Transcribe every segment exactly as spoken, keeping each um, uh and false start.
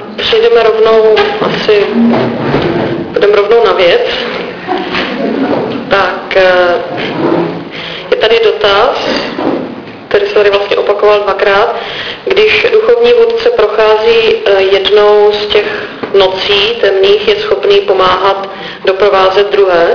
přejdeme rovnou, asi půjdeme rovnou na věc. Tak je tady dotaz, který se tady vlastně opakoval dvakrát. Když duchovní vůdce prochází jednou z těch nocí temných, je schopný pomáhat doprovázet druhé?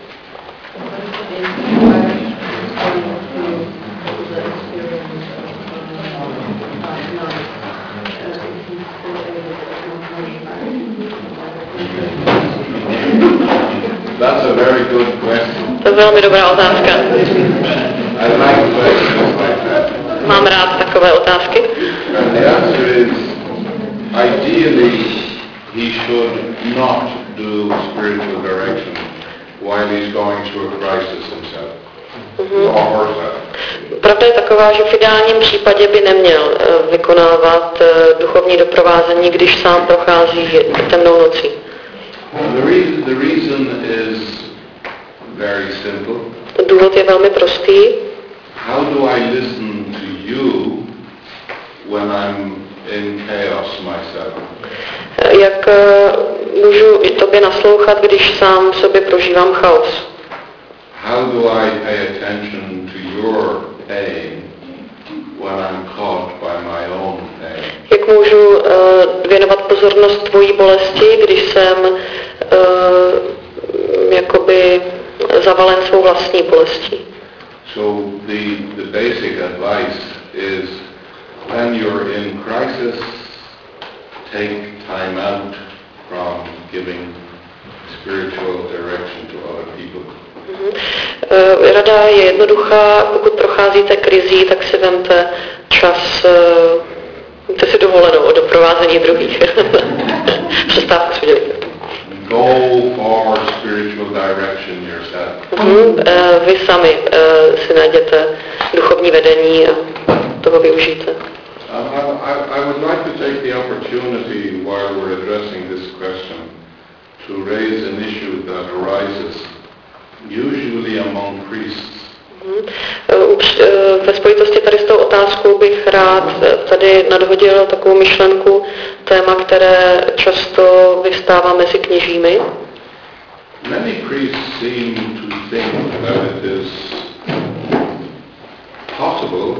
That's a very good question. To je velmi dobrá otázka. I like questions like that. Mám rád takové otázky. And the answer is, ideally, he should not do spiritual direction while he's going through a crisis himself. Mm-hmm. Or herself. Pravda je taková, že v ideálním případě by neměl uh, vykonávat uh, duchovní doprovázení, když sám prochází temnou nocí. The reason, the reason is very simple. Důvod je velmi prostý. How do I listen to you when I'm in chaos myself? Jak uh, můžu i tobě naslouchat, když sám v sobě prožívám chaos? How do I pay attention to your pain when I'm caught by my own pain? Jak můžu uh, věnovat pozornost tvojí bolesti, když jsem uh, jakoby zavalen svou vlastní bolestí? So the, the basic advice is when you're in crisis, take time out from giving spiritual direction to other people. Uh, rada je jednoduchá, pokud procházíte krizí, tak si vemte čas, uh, vemte si dovolenou o doprovázení druhých. Přestávku si udělejte. Go for spiritual direction yourself. Uh-huh. Uh, vy sami uh, si najděte duchovní vedení a toho využijte. Uh, I, I would like to take the opportunity while we're addressing this question to raise an issue that arises usually among priests. Ve spojitosti tady s tou otázkou bych rád tady nadhodil takovou myšlenku, téma, které často vyvstává mezi kněžími. Many priests seem to think that it is possible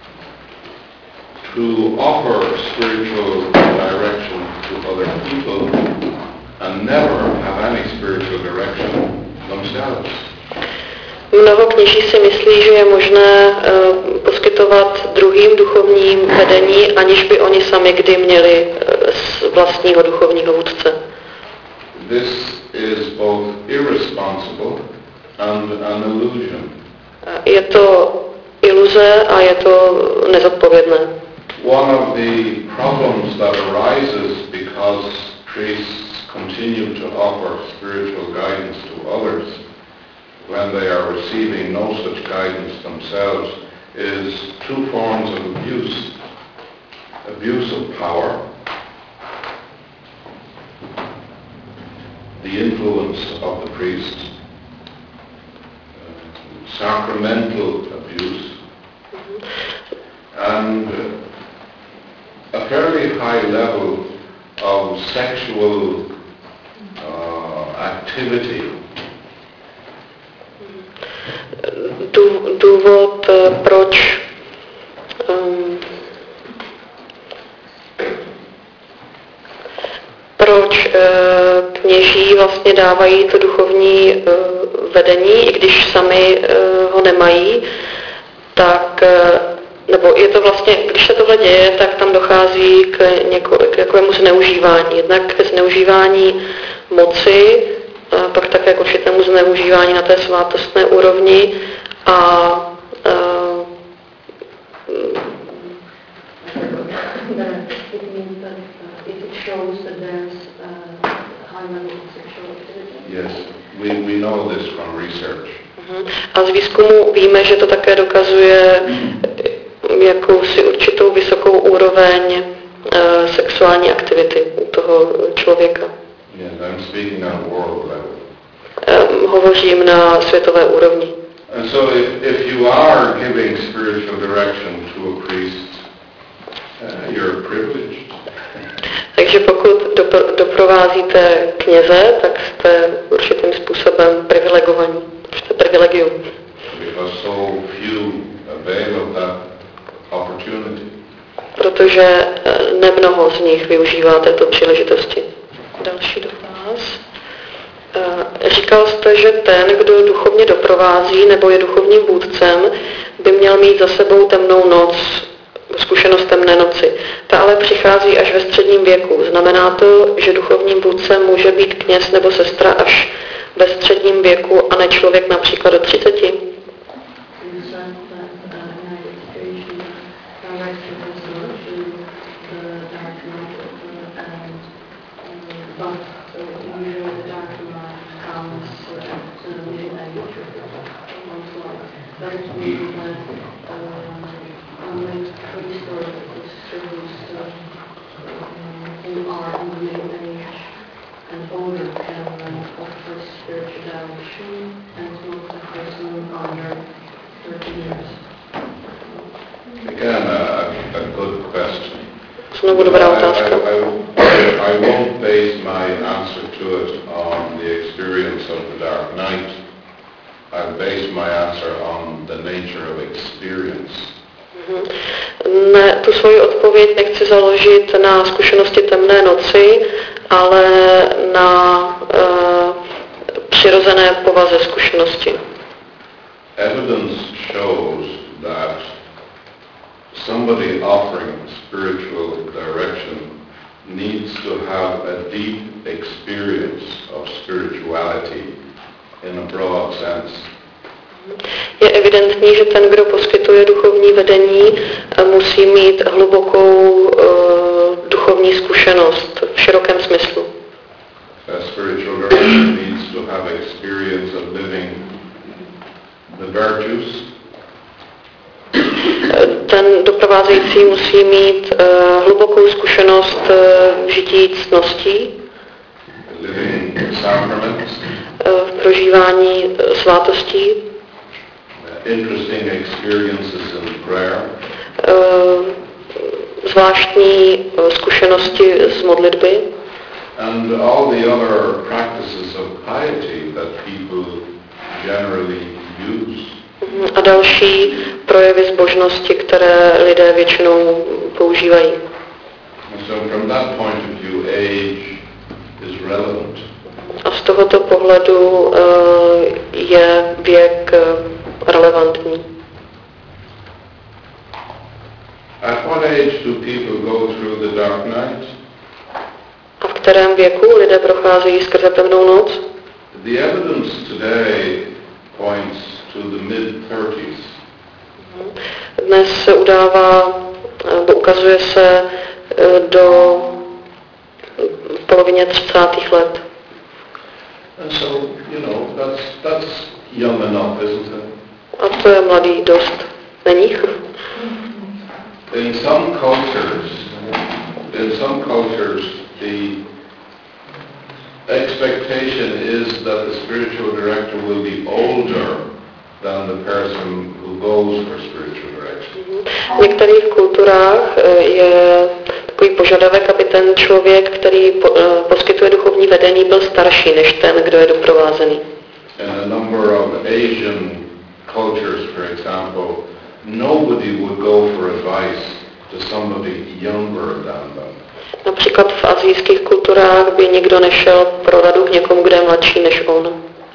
to offer spiritual direction to other people and never have any spiritual direction themselves. Mnoho kněží si myslí, že je možné uh, poskytovat druhým duchovním vedení, aniž by oni sami kdy měli uh, vlastního duchovního vůdce. This is both irresponsible and an illusion. Je to iluze a je to nezodpovědné. One of the problems that arises because priests continue to offer spiritual guidance to others when they are receiving no such guidance themselves is two forms of abuse. Abuse of power, the influence of the priest, uh, sacramental abuse, and uh, a fairly high level of sexual uh, activity. Důvod, proč um, proč uh, kněží vlastně dávají to duchovní uh, vedení, i když sami uh, ho nemají, tak uh, nebo je to vlastně, když se tohle děje, tak tam dochází k, něko, k jakému zneužívání. Jednak ke zneužívání moci, a pak také k určitému zneužívání na té svátostné úrovni a, a Yes, we, we know this from research. A z výzkumu víme, že to také dokazuje jakousi určitou vysokou úroveň uh, sexuální aktivity u toho člověka. Yes, I'm speaking on world level. Um, hovořím na světové úrovni. And so if, if you are giving spiritual direction to a priest, uh, you're privileged. Takže Takže pokud dopro- doprovázíte kněze, tak jste určitým způsobem privilegovaní. Jste privilegium. Because so few avail of that opportunity. Protože nemnoho z nich využívá této příležitosti. Další dotaz. Říkal jste, že ten, kdo duchovně doprovází nebo je duchovním vůdcem, by měl mít za sebou temnou noc, zkušenost temné noci. Ta ale přichází až ve středním věku. Znamená to, že duchovním vůdcem může být kněz nebo sestra až ve středním věku a ne člověk například do třiceti? Again, a, a good question. Znovu dobrá otázka. I, I, I won't base my answer to it on the experience of the Dark Night. I'll base my answer on the nature of experience. Ne, tu svoji odpověď nechci založit na zkušenosti temné noci, ale na uh, přirozené povaze zkušenosti. Evidence shows that somebody offering spiritual direction needs to have a deep experience of spirituality in a broad sense. Je evidentní, že ten, kdo poskytuje duchovní vedení, musí mít hlubokou uh, duchovní zkušenost v širokém smyslu. A spiritual direction needs to have experience of living the virtues. Ten doprovázející musí mít uh, hlubokou zkušenost uh, v žití ctností, living sacraments, uh, v prožívání uh, svátostí, interesting experiences in prayer, uh, zvláštní uh, zkušenosti z modlitby and all the other practices of piety that people generally use. a další projevy zbožnosti, které lidé většinou používají. So from that point of view, age is relevant. A z tohoto pohledu uh, je věk uh, relevantní. At what age do people go through the dark night? A v kterém věku lidé procházejí skrze temnou noc? The evidence today points to the mid thirties. Dnes se udává, nebo ukazuje se do polovině třicátých let. And so, you know, that's that's young enough, isn't it? A to je mladý dost, není? In some cultures, in some cultures, the expectation is that the spiritual director will be older than the person who goes for spiritual direction. V některých kulturách je takový požadavek, aby ten člověk, který poskytuje duchovní vedení, byl starší než ten, kdo je doprovázený. In a number of Asian cultures, for example, nobody would go for advice to somebody younger than them. Například v asijských kulturách by nikdo nešel pro radu k někomu, kdo je mladší než on.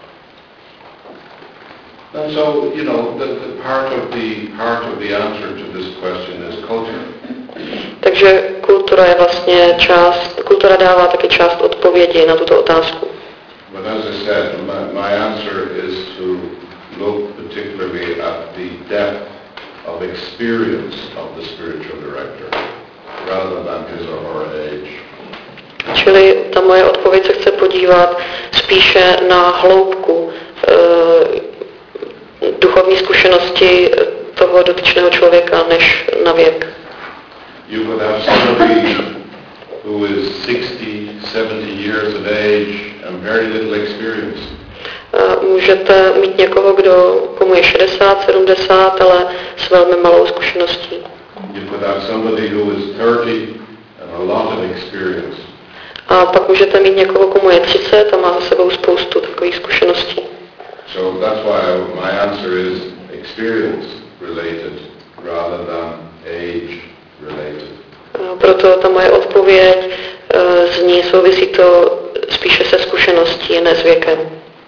And so, you know, the, the part of the part of the answer to this question is culture. Takže kultura je vlastně část, kultura dává taky část odpovědi na tuto otázku. But as I said, my, my answer is to look particularly at the depth of experience of the spiritual director, rather than his or her age. Čili ta moje odpověď se chce podívat spíše na hloubku e, duchovní zkušenosti toho dotyčného člověka, než na věk. You could have somebody who is sixty, seventy years of age and very little experience. Můžete mít někoho, kdo komu je šedesát, sedmdesát, ale s velmi malou zkušeností. You could have somebody who is thirty and a lot of experience. A pak můžete mít někoho, komu je třicet a má za sebou spoustu takových zkušeností. So that's why my answer is experience related rather than age related. A proto ta moje odpověď uh, zní, souvisí to spíše se zkušeností, ne s věkem.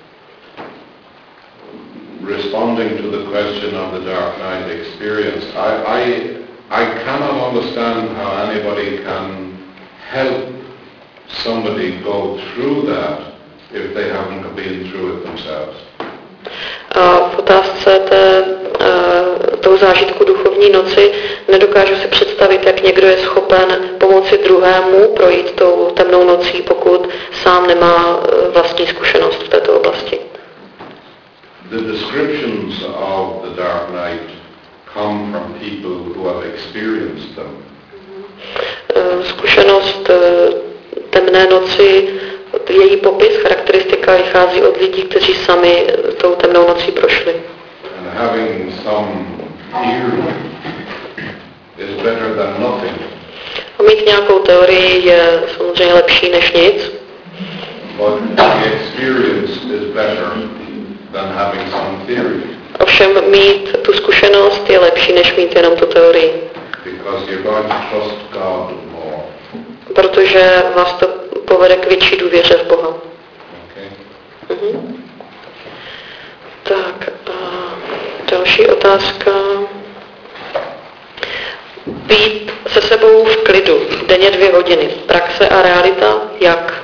Responding to the question of the Dark Knight experience, I, I, I cannot understand how anybody can help somebody go through that if they haven't been through it themselves. A v otázce té, uh, toho zážitku duchovní noci nedokážu si představit, jak někdo je schopen pomoci druhému projít tou temnou nocí, pokud sám nemá uh, vlastní zkušenost v této oblasti. The descriptions of the Dark Night come from people who have experienced them. Uh, zkušenost uh, temné noci, její popis, charakteristika vychází od lidí, kteří sami tou temnou nocí prošli. And having some theory is better than nothing. A mít nějakou teorii je samozřejmě lepší než nic. But the experience is better than having some theory. Ovšem mít tu zkušenost je lepší než mít jenom tu teorii. Because you're going to trust God more. Protože vás to povede k větší důvěře v Boha. Okay. Mhm. Tak, a další otázka. Být se sebou v klidu, denně dvě hodiny. Praxe a realita, jak?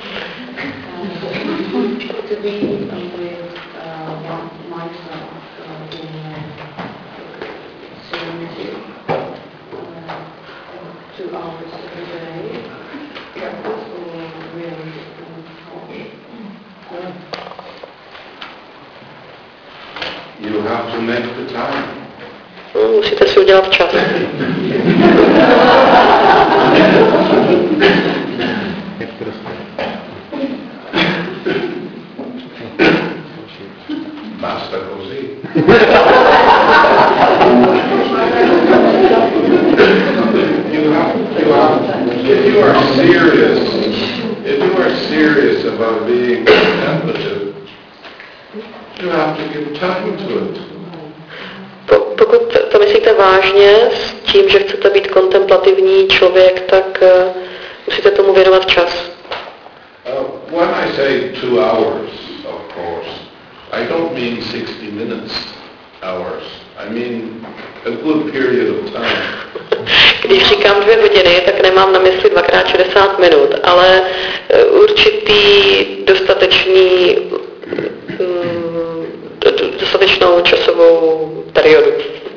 You have to make the time. No, musíte si udělat čas. Basta così. You have, you have, if you are serious, if you are serious about being contemplative, you have to give time to it. Pokud to myslíte vážně s tím, že chcete být kontemplativní člověk, tak uh, musíte tomu věnovat čas. Uh, when I say two hours, of course, I don't mean sixty minutes hours. I mean a good period of time. Když říkám dvě hodiny, tak nemám na mysli dvakrát šedesát minut, ale uh, určitý dostatečný um, dostatečnou časovou periodu.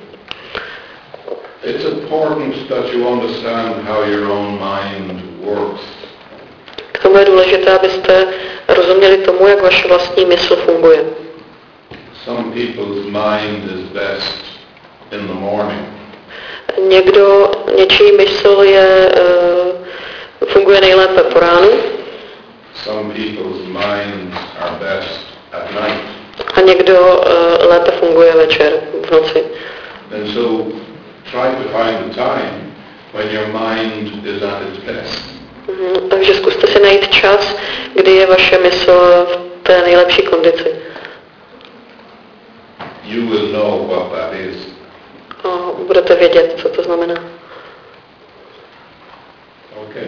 It's important that you understand how your own mind works. K tomu je důležité, abyste rozuměli tomu, jak vaše vlastní mysl funguje. Some people's mind is best in the morning. Někdo, něčí mysl je, uh, funguje nejlépe po ránu. Some people's minds are best at night. A někdo uh, lépe funguje večer, v noci. And so try to find the time when your mind is at its best. Mm, takže zkuste si najít čas, kdy je vaše mysl v té nejlepší kondici. You will know what that is. A budete vědět, co to znamená. Okay.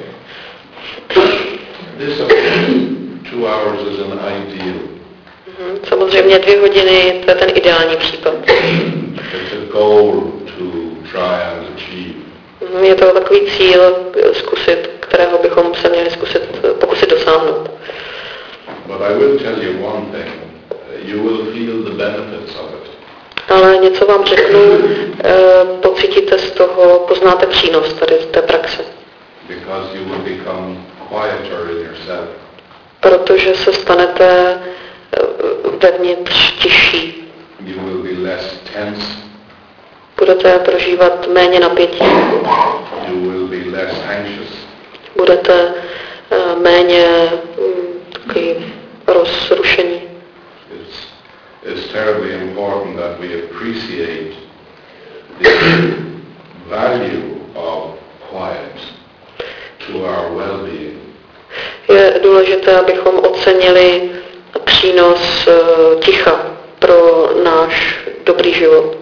This of two hours is an ideal. Mm, samozřejmě dvě hodiny, to je ten ideální případ. It's a goal to try and achieve. Mm, je to takový cíl zkusit, kterého bychom se měli zkusit, pokusit dosáhnout. But I will tell you one thing. You will feel the benefits of it. Ale něco vám řeknu, e, pocítíte z toho, poznáte přínos tady z té praxe. Because you will become quieter in yourself. Protože se stanete e, vevnitř tižší. You will be less tense. Budete prožívat méně napětí. You will be less anxious. Budete e, méně mm, takový rozrušení. It's, it's terribly important that we appreciate the value of quiet. to our well-being. Je důležité, abychom ocenili přínos uh, ticha pro náš dobrý život.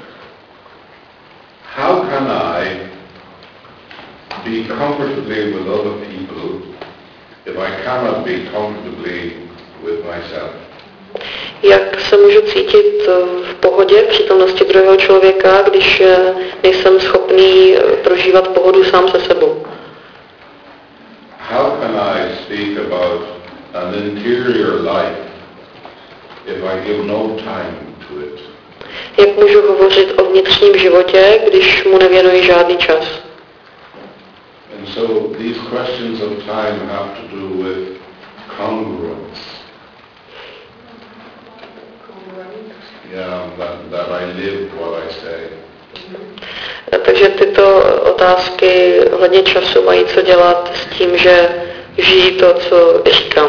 How can I be comfortably with other people if I cannot be comfortably with myself? Jak se můžu cítit v pohodě v přítomnosti druhého člověka, když nejsem schopný prožívat pohodu sám se sebou? How can I speak about an interior life if I give no time to it? Jak můžu hovořit o vnitřním životě, když mu nevěnuji žádný čas? And so these questions of time have to do with congruence. Yeah, that, that I live what I say. Takže tyto otázky hodně času mají co dělat s tím, že žijí to, co říkám.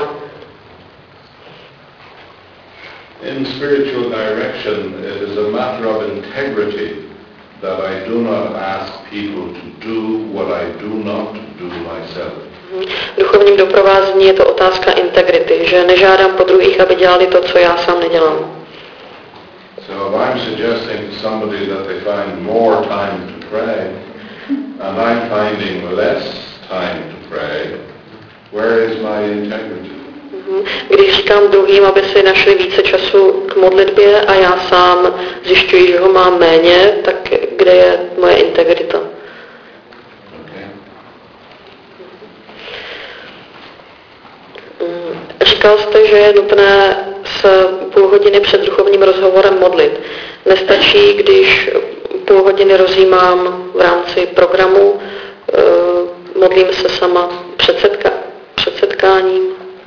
In spiritual direction, it is a matter of integrity that I do not ask people to do what I do not do myself. V duchovním doprovázení je to otázka integrity, že nežádám po druhých, aby dělali to, co já sám nedělám. So if I'm suggesting to somebody that they find more time to pray, and I'm finding less time to pray, where is my integrity? Když říkám druhým, aby si našli více času k modlitbě a já sám zjišťuji, že ho mám méně, tak kde je moje integrita? Okay. Říkal jste, že je nutné se půl hodiny před duchovním rozhovorem modlit. Nestačí, když půl hodiny rozjímám v rámci programu, modlím se sama před, setka, před setkáním.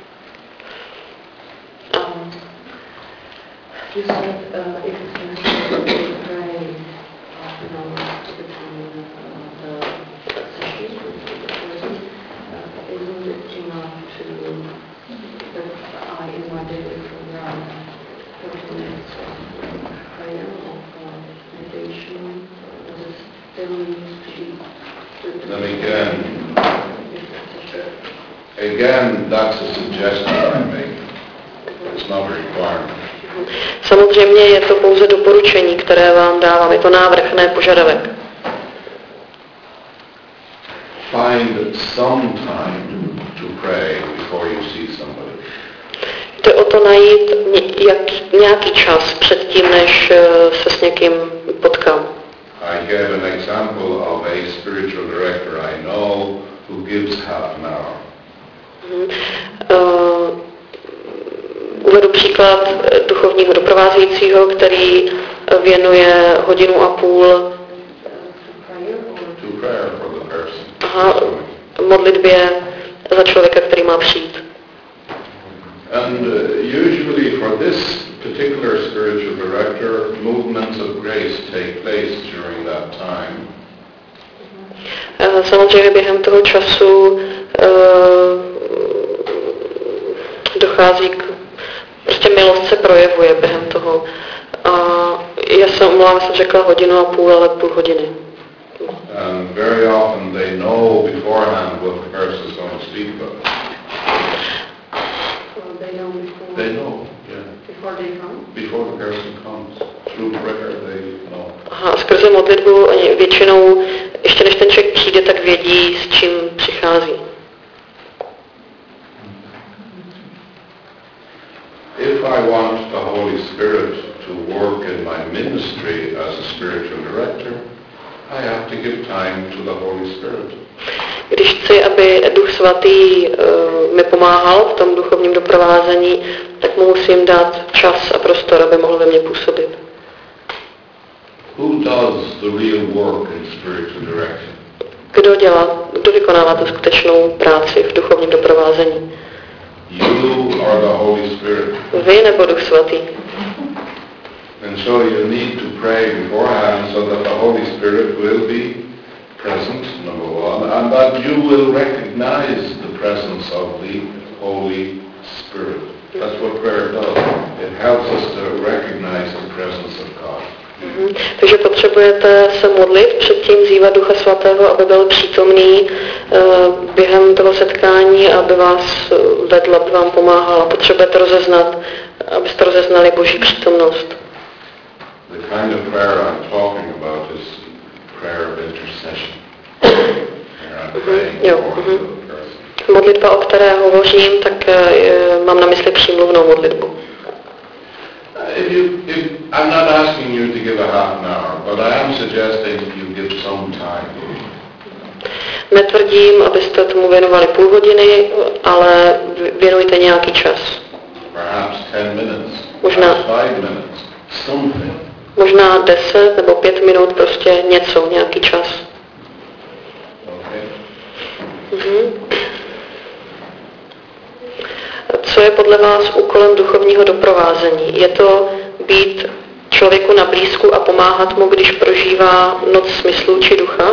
You said uh, if it's necessary to pray, uh, you know, between uh, the sessions with the person, uh, isn't it enough to, that I, in my daily program, thirty minutes of prayer, of uh, meditation, does it still needs to be... Then again, again, that's a suggestion I make. It's not a requirement. Samozřejmě je to pouze doporučení, které vám dávám. Je to návrh, ne požadavek. Find some time to pray before you see somebody. Jde o to najít jak, nějaký čas předtím, než se s někým potkám. I gave an example of a spiritual director I know who gives half an hour. Hmm. Uh, Uvedu příklad duchovního doprovázejícího, který věnuje hodinu a půl aha, modlitbě za člověka, který má přijít. And uh, usually for this particular spiritual director, movements of grace take place during that time. Samozřejmě během toho času uh, dochází k prostě milost se projevuje během toho. A já jsem omlouvám, jsem řekla hodinu a půl, ale půl hodiny. And very often they know beforehand what the person is going to speak about. So they know before, They know, yeah. before they come? Before the person comes. Through prayer they know. Aha, skrze modlitbu většinou, ještě než ten člověk přijde, tak vědí, s čím přichází. If I want the Holy Spirit to work in my ministry as a spiritual director, I have to give time to the Holy Spirit. Když chci, aby Duch Svatý uh, mi pomáhal v tom duchovním doprovázení, tak mu musím dát čas a prostor, aby mohl ve mně působit. Who does the real work in spiritual direction? Kdo dělá, kdo vykonává tu skutečnou práci v duchovním doprovázení? You are the Holy Spirit. Vy nebo Duch Svatý? And so you need to pray beforehand so that the Holy Spirit will be present, number one, and that you will recognize the presence of the Holy Spirit. That's what prayer does. It helps us to recognize the presence of God. Mhm. Takže potřebujete se modlit, předtím vzývat Ducha Svatého, aby byl přítomný uh, během toho setkání, aby vás vedl, aby vám pomáhal. Potřebujete rozeznat, abyste rozeznali Boží přítomnost. The kind of prayer I'm talking about is prayer of intercession. Mm-hmm. Jo. Mm-hmm. Modlitba, o které hovořím, tak uh, mám na mysli přímluvnou modlitbu. If you, if, I'm not asking you to give a half an hour, but I am suggesting you give some time. Netvrdím, abyste tomu věnovali půl hodiny, ale věnujte nějaký čas. Perhaps ten minutes, možná, five minutes, something. Možná deset nebo pět minut, prostě něco, nějaký čas. Okay. Mhm. Co je podle vás úkolem duchovního doprovázení? Je to být člověku na blízku a pomáhat mu, když prožívá noc smyslů či ducha?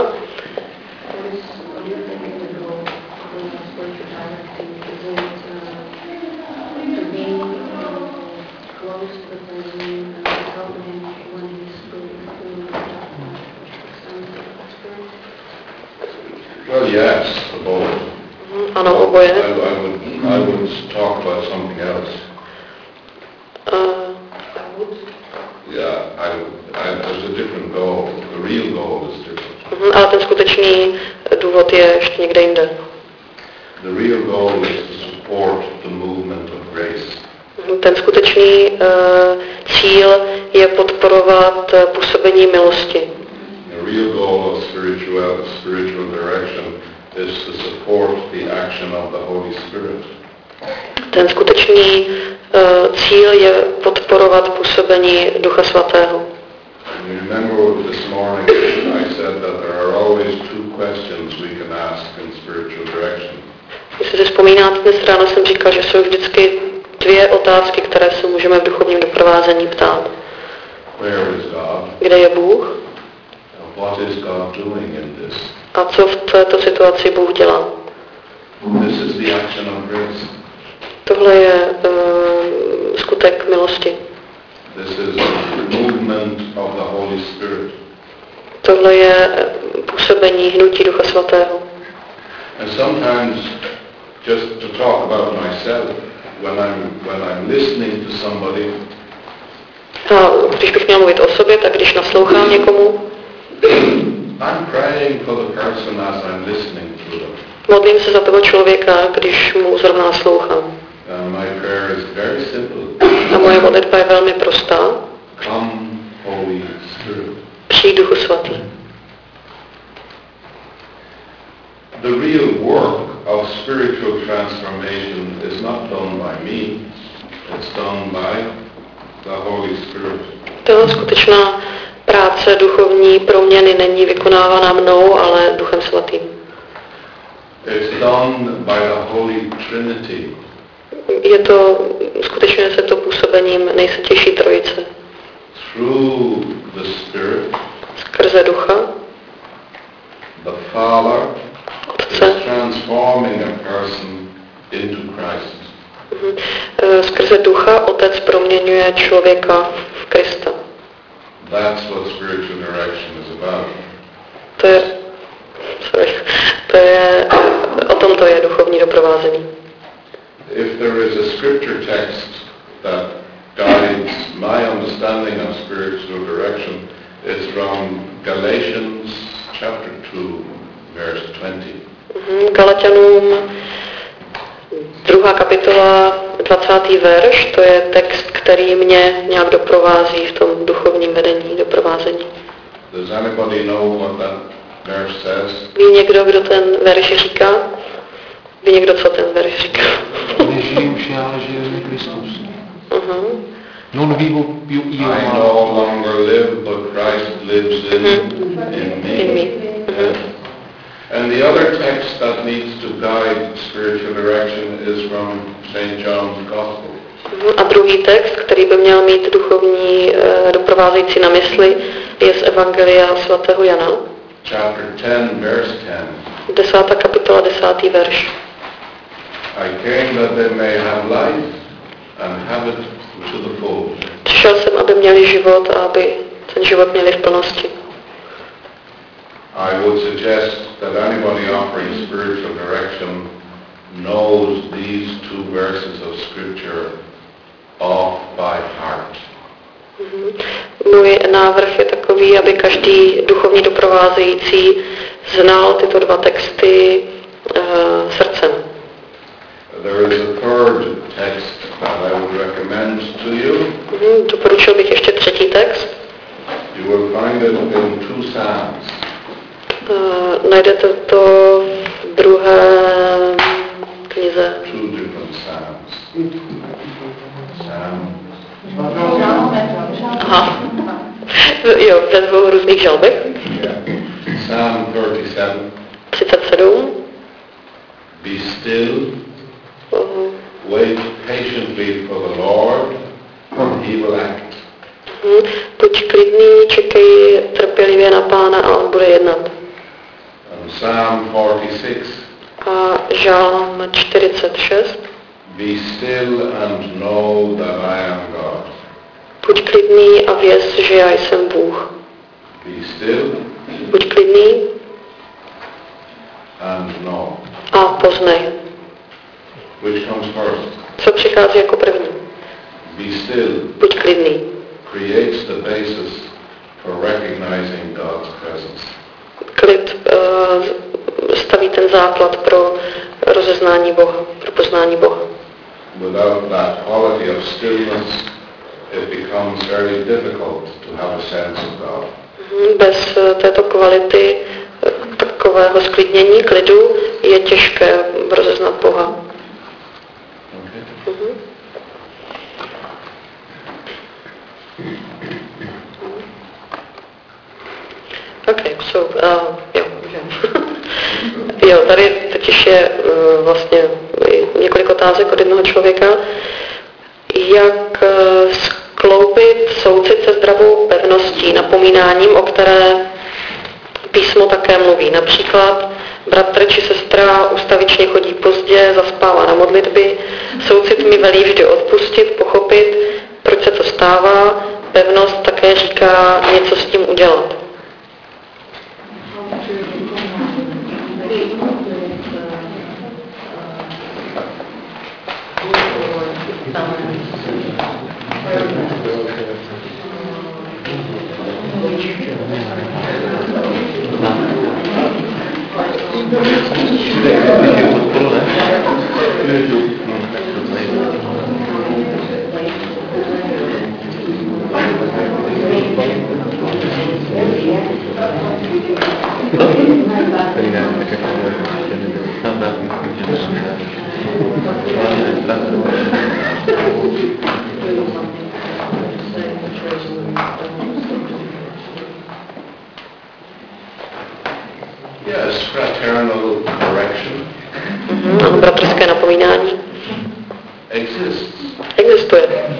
Well, yes, both. Ano, oboje. I, I, would, I would talk about something else. Uh, yeah, I, I, there's a different goal. The real goal is different. uh, ale ten skutečný důvod je ještě někde jinde. The real goal is to support the movement of grace. Ten skutečný uh, cíl je podporovat uh, působení milosti. The real goal of spiritual, spiritual direction is to support the action of the Holy Spirit. Ten skutečný uh, cíl je podporovat působení Ducha Svatého. You remember this morning I said that there are always two questions we can ask in spiritual direction. Jestli si vzpomínáte, dnes ráno jsem říkal, že jsou vždycky dvě otázky, které se můžeme v duchovním doprovázení ptát. Where is God? Kde je Bůh? What is God doing in this? A co v této situaci Bůh dělá? This is the action of grace. Tohle je uh, skutek milosti. This is the movement of the Holy Spirit. Tohle je působení hnutí Ducha Svatého. And sometimes, just to talk about myself, when I'm when I'm listening to somebody, a když bych měl mluvit o sobě, tak když naslouchám někomu, I'm praying for the person as I'm listening to them. Modlím se za toho člověka, když mu zrovna naslouchám. And my prayer is very simple. A moje modlitba je velmi prostá. Come, Holy Spirit. Přijď, Duchu Svatý. The real work of spiritual transformation is not done by me. It's done by the Holy Spirit. To skutečná práce duchovní proměny není vykonávána mnou, ale Duchem Svatým. It's done by the Holy Trinity. Je to, skutečně se to působením nejsvětější trojice. Through the Spirit, skrze Ducha, the Father Otce, is transforming a person into Christ. Mhm. Skrze Ducha Otec proměňuje člověka v Krista. That's what spiritual direction is about. To je, sorry, to je, o tom to je duchovní doprovázení. If there is a scripture text that guides my understanding of spiritual direction, it's from Galatians chapter two, verse twenty. Mhm. Galatianům druhá kapitola, dvacátý verš, to je text, který mě nějak doprovází v tom duchovním vedení, doprovázení. Does anybody know what that verse says? Ví někdo, kdo ten verš říká? Ví někdo, co ten verš říká? Nežijí už já, ale žije mi Kristus. Uh-huh. Non vivo più io, I ma no longer live, but Christ lives in, Mhm. in me. In me. Mhm. And the other text that needs to guide spiritual direction is from Saint John's Gospel. A druhý text, který by měl mít duchovní uh, doprovázející na mysli, je z Evangelia svatého Jana. Chapter ten, verse ten. Desátá kapitola, desátý verš. I came that they may have life and have it to the full. Přišel jsem, aby měli život a aby, ten život měli v plnosti. I would suggest that anybody offering spiritual direction knows these two verses of Scripture off by heart. Můj návrh je takový, aby každý duchovní doprovázející znal tyto dva texty uh, srdcem. There is a third text that I would recommend to you. Mm, doporučil bych ještě třetí text. You will find it in two Psalms. Uh, najdete to v druhé knize. Two different Psalms. Psalm. Aha. Jo, ve dvou různých žalbech. Yeah. Psalm thirty-seven. třicet sedm. Be still. Uh, Wait patiently for the Lord, and He will act. uh, buď klidný, čekej trpělivě na Pána a on bude jednat. And Psalm forty-six. A žálm čtyřicet šest. Be still and know that I am God. Buď klidný a věz, že já jsem Bůh. Be still Buď klidný and know. a poznej. Which comes first? Co přichází jako první? Be still Buď klidný. creates the basis for recognizing God's presence. Klid uh, staví ten základ pro rozeznání Boha, pro poznání Boha. Without that quality of stillness, it becomes very difficult to have a sense of God. Bez uh, této kvality uh, takového sklidnění, klidu, je těžké rozeznat Boha. Okay? Uh-huh. Okay, so, uh, jo, jo, tady totiž je uh, vlastně několik otázek od jednoho člověka. Jak uh, skloubit soucit se zdravou pevností, napomínáním, o které písmo také mluví. Například bratr či sestra ustavičně chodí pozdě, zaspává na modlitby, soucit mi velí vždy odpustit, pochopit, proč se to stává, pevnost také říká něco s tím udělat. Yes, fraternal correction Mm-hmm. Bratrské napomínání exists. existuje.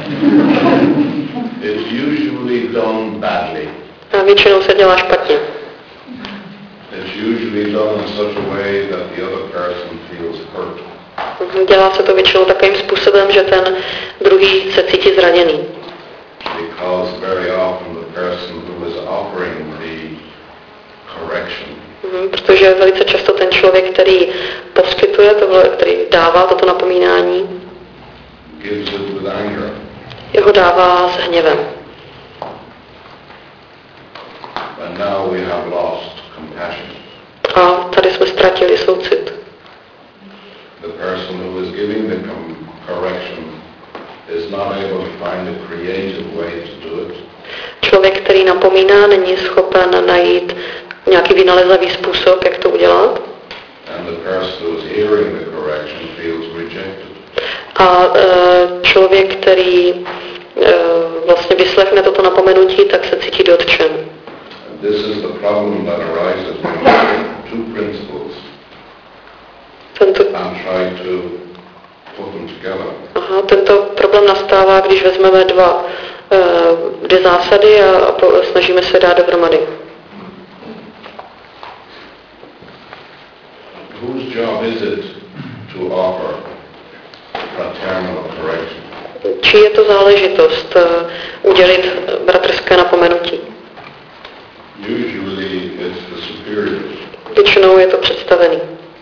It's usually done badly. A většinou se dělá špatně. It's usually done in such a way that the other person feels hurt. Mm-hmm. Dělá se to většinou takovým způsobem, že ten druhý se cítí zraněný. Because very often the person who is offering the correction Mm-hmm. Protože velice často ten člověk, který poskytuje tohle, který dává toto napomínání, gives it with anger. jeho dává s hněvem. And now we have lost compassion. A tady jsme ztratili soucit. The person who is giving the com- correction is not able to find a creative way to do it. Člověk, který napomíná, není schopen najít nějaký vynalezavý způsob, jak to udělat. And the person who is hearing the correction feels rejected. A e, člověk, který e, vlastně vyslechne toto napomenutí, tak se cítí dotčen. And this is the problem that arises when we take two principles Tento, and try to put them together. aha, tento problém nastává, když vezmeme dva, e, dvě zásady a, a po, snažíme se dát dohromady. Whose job is it to offer fraternal correction? Čí je to záležitost uh, udělit bratrské napomenutí? Většinou je to představený.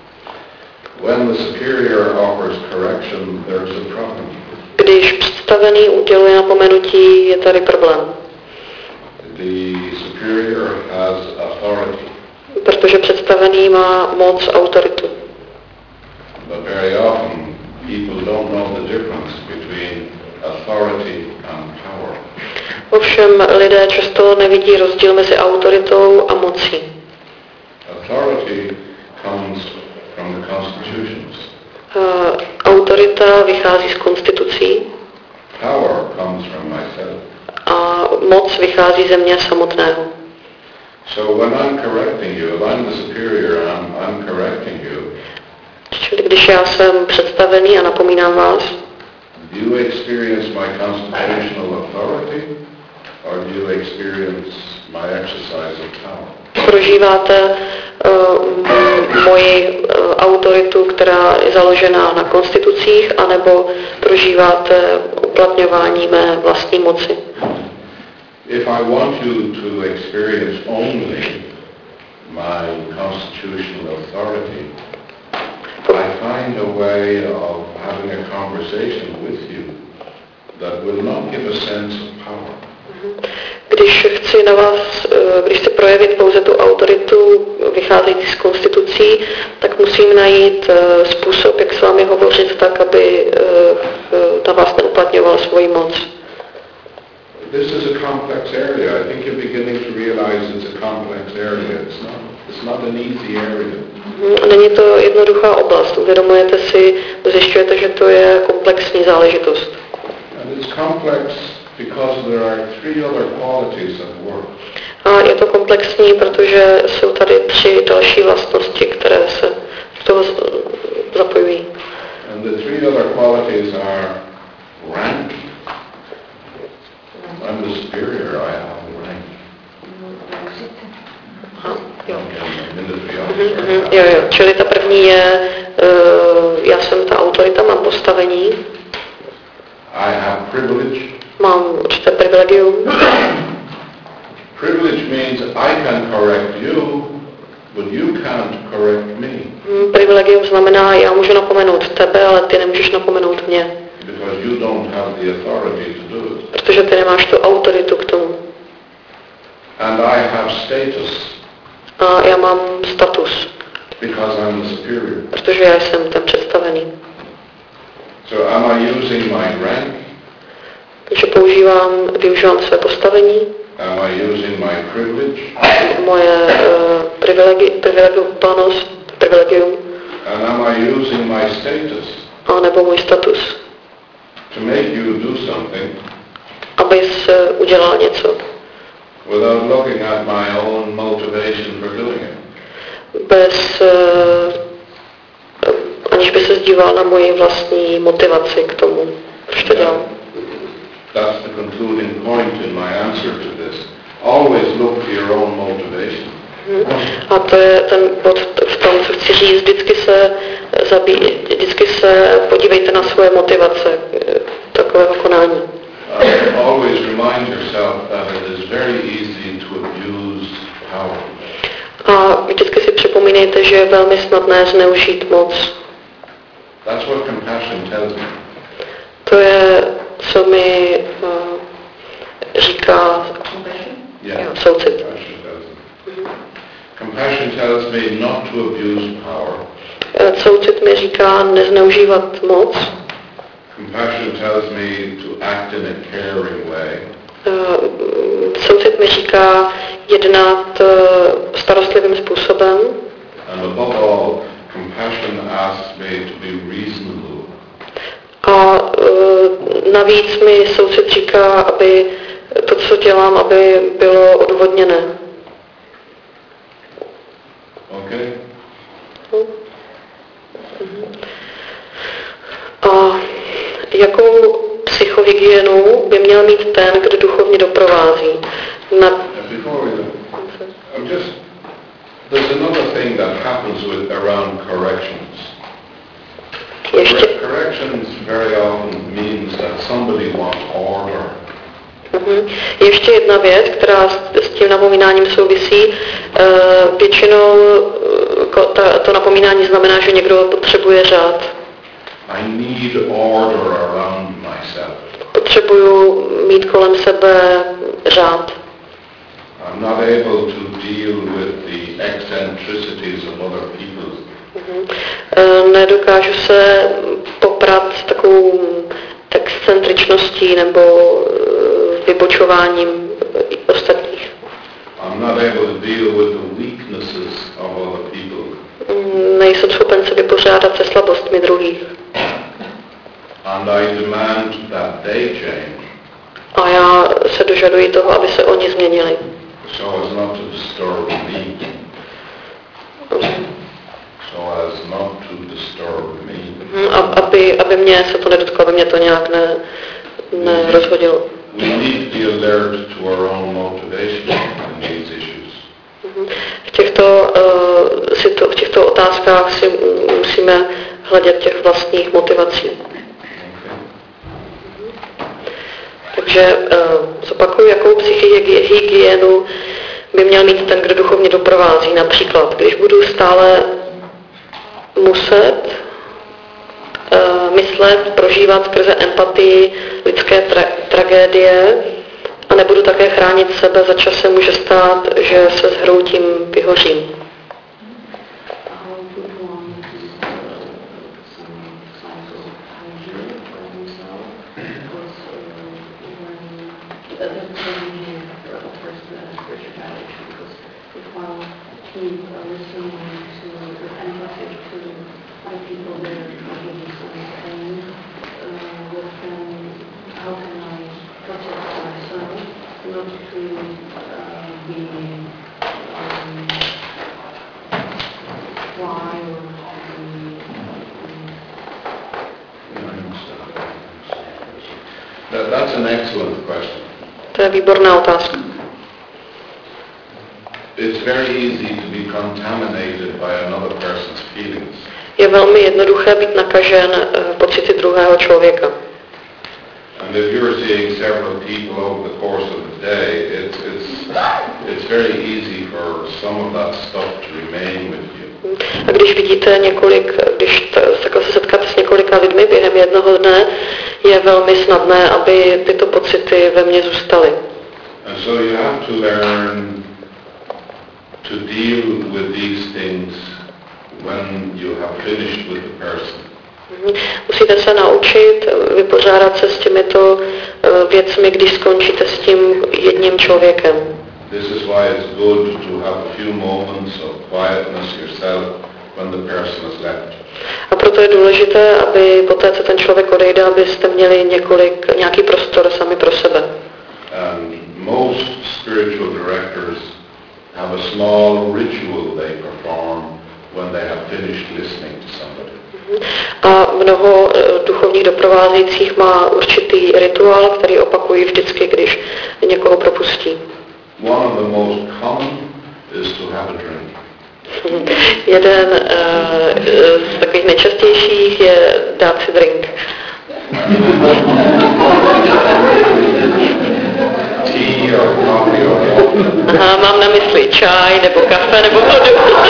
When the superior offers correction, there's a problem. Když představený uděluje napomenutí, je tady problém. The superior has authority. Protože představený má moc, autoritu. But very often people don't know the difference between authority and power. Ovšem lidé často nevidí rozdíl mezi autoritou a mocí. Authority comes from the constitutions. Uh, autorita vychází z konstitucí. Power comes from myself. A moc vychází ze mě samotného. So when I'm correcting you, if I'm the superior and I'm, I'm correcting you, čili když já jsem představený a napomínám vás, do you experience my constitutional authority or do you experience my exercise of power? Prožíváte uh, moji uh, autoritu, která je založená na konstitucích, anebo prožíváte uplatňování mé vlastní moci? If I want you to experience only my constitutional authority, I find a way of having a conversation with you that will not give a sense of power. Když chci na vás, když chci projevit pouze tu autoritu vycházející z konstitucí, tak musím najít způsob, jak s vámi hovořit tak, aby na vás neuplatňoval svoji moc. This is a complex area. I think you're beginning to realize it's a complex area. It's not, it's not an easy area. Není to jednoduchá oblast. Uvědomujete si, zjišťujete, že to je komplexní záležitost. And it's complex because there are three other qualities at work. A je to komplexní, protože jsou tady tři další vlastnosti, které se v toho zapojují. And the three other qualities are rank. I'm the superior, I have the rank. Aha, jo. Military Mhm, officer. mhm, jo, jo. Čili ta první je, uh, já jsem ta autorita, mám postavení, I have privilege. mám určité privilegium. Privilege means I can correct you, but you can't correct me. Hmm, privilegium znamená, já můžu napomenout tebe, ale ty nemůžeš napomenout mě. Because you don't have the authority to do it. Protože ty nemáš tu autoritu k tomu. And I have status. A já mám status. Because I'm the superior. Protože já jsem ten představený. So am I using my rank? Takže používám, využívám své postavení, Am I using my privilege? moje uh, privilegi, privilegiovanost, privilegium, And am I using my status a nebo můj status, to make you do something abys uh, udělal něco, without looking at my own motivation for doing it? bez, uh, aniž by se díval na moji vlastní motivaci k tomu, proč to dělám. That's the concluding point in my answer to this. Always look to your own motivation. A to je ten bod v tom, co chci říct, vždycky se, zabí, vždycky se podívejte na svoje motivace takového konání. Uh, always remind yourself that it is very easy to abuse power. A vždycky si připomínejte, že je velmi snadné zneužít moc. That's what compassion tells me. To je, co mi uh, říká Yeah. jo, soucit. Compassion tells me. Compassion tells me not to abuse power. Uh, soucit mi říká nezneužívat moc. Compassion tells me to act in a caring way. Uh, soucit mi říká jednat uh, starostlivým způsobem. And above all, compassion asks me to be reasonable. A uh, navíc mi soucit říká, aby to, co dělám, aby bylo odvodněné. Okay? A jakou psychohygienu by měl mít ten, kdo duchovně doprovází? Na... And before we go, I'm just, there's another thing that happens with around corrections. Ještě... Corrections very often means that somebody wants order. Mhm. Ještě jedna věc, která s, s tím napomínáním souvisí. E, většinou ta, to napomínání znamená, že někdo potřebuje řád. I need order around myself. Potřebuju mít kolem sebe řád. I'm not able to deal with the eccentricities of other people. Uh, nedokážu se poprat s takovou excentričností nebo uh, vybočováním ostatních. I'm not able to deal with the weaknesses of other people. Nejsem schopen se vypořádat se slabostmi druhých. And I demand that they change. A já se dožaduji toho, aby se oni změnili. So as not to disturb me. So as not to disturb me. Aby, aby mě se to nedotklo, aby mě to nějak ne, nerozhodilo. We need to be alert to our own motivation in these issues. V těchto, uh, v těchto otázkách si musíme hledět těch vlastních motivací. Okay. Takže uh, zopakuju, jakou psychihygienu by měl mít ten, kdo duchovně doprovází. Například, když budu stále muset uh, myslet, prožívat skrze empatii lidské tra- tragédie a nebudu také chránit sebe, za čas se může stát, že se zhroutím, vyhořím. That, that's an excellent question. To je výborná otázka. It's very easy to be contaminated by another person's feelings. Je velmi jednoduché být nakažen uh, pocity druhého člověka. And if you're seeing several people over the course of the day, it's, it's, it's very easy for some of that stuff to remain with you. A když vidíte několik, když t, takhle se setkáte s několika lidmi během jednoho dne, je velmi snadné, aby tyto pocity ve mně zůstaly. And so you have to learn to deal with these things when you have finished with the person. Musíte se naučit vypořádat se s těmito věcmi, když skončíte s tím jedním člověkem. This is why it's good to have a few moments of quietness yourself when the person has left. A proto je důležité, aby poté, co ten člověk odejde, abyste měli několik, nějaký prostor sami pro sebe. And most spiritual directors have a small ritual they perform when they have finished listening to somebody. A mnoho duchovních doprovázejících má určitý rituál, který opakují vždycky, když někoho propustí. One of the most common is to have a drink. Jeden uh, z takových nejčastějších je dát si drink. Tea or coffee or water. Aha, mám na mysli čaj, nebo kafe, nebo vodu.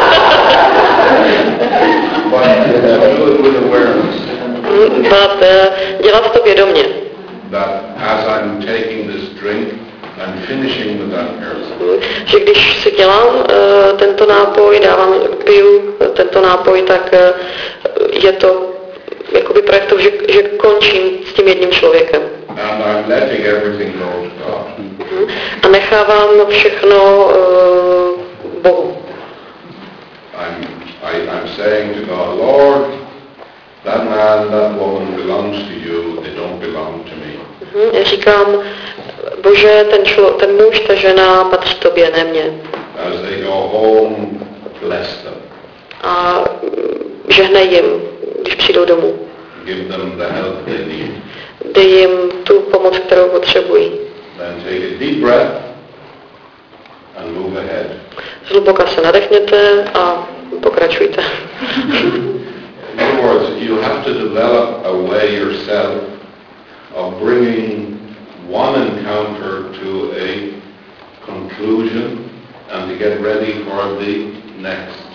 But do it with awareness. But, uh, dělat to vědomě. That as I'm taking this drink, I'm finishing with that person. Že když si dělám uh, tento nápoj, dávám, piju tento nápoj, tak uh, je to jakoby projekt toho, že, že končím s tím jedním člověkem. And I'm letting everything go to God. Uh-huh. A nechávám všechno uh, Bohu. I'm, I, I'm saying to God, Lord, that man, that woman belongs to you, they don't belong to me. Uh-huh. Já říkám, Bože, ten, člo, ten muž, ta žena patří tobě, ne mně. As they go home, bless them. A žehnej jim, když přijdou domů. Give them the help they need. Dej jim tu pomoc, kterou potřebují. Then take a deep breath and move ahead. Zhluboka se nadechněte a pokračujte. In other words, you have to develop a way yourself of bringing one encounter to a conclusion and to get ready for the next.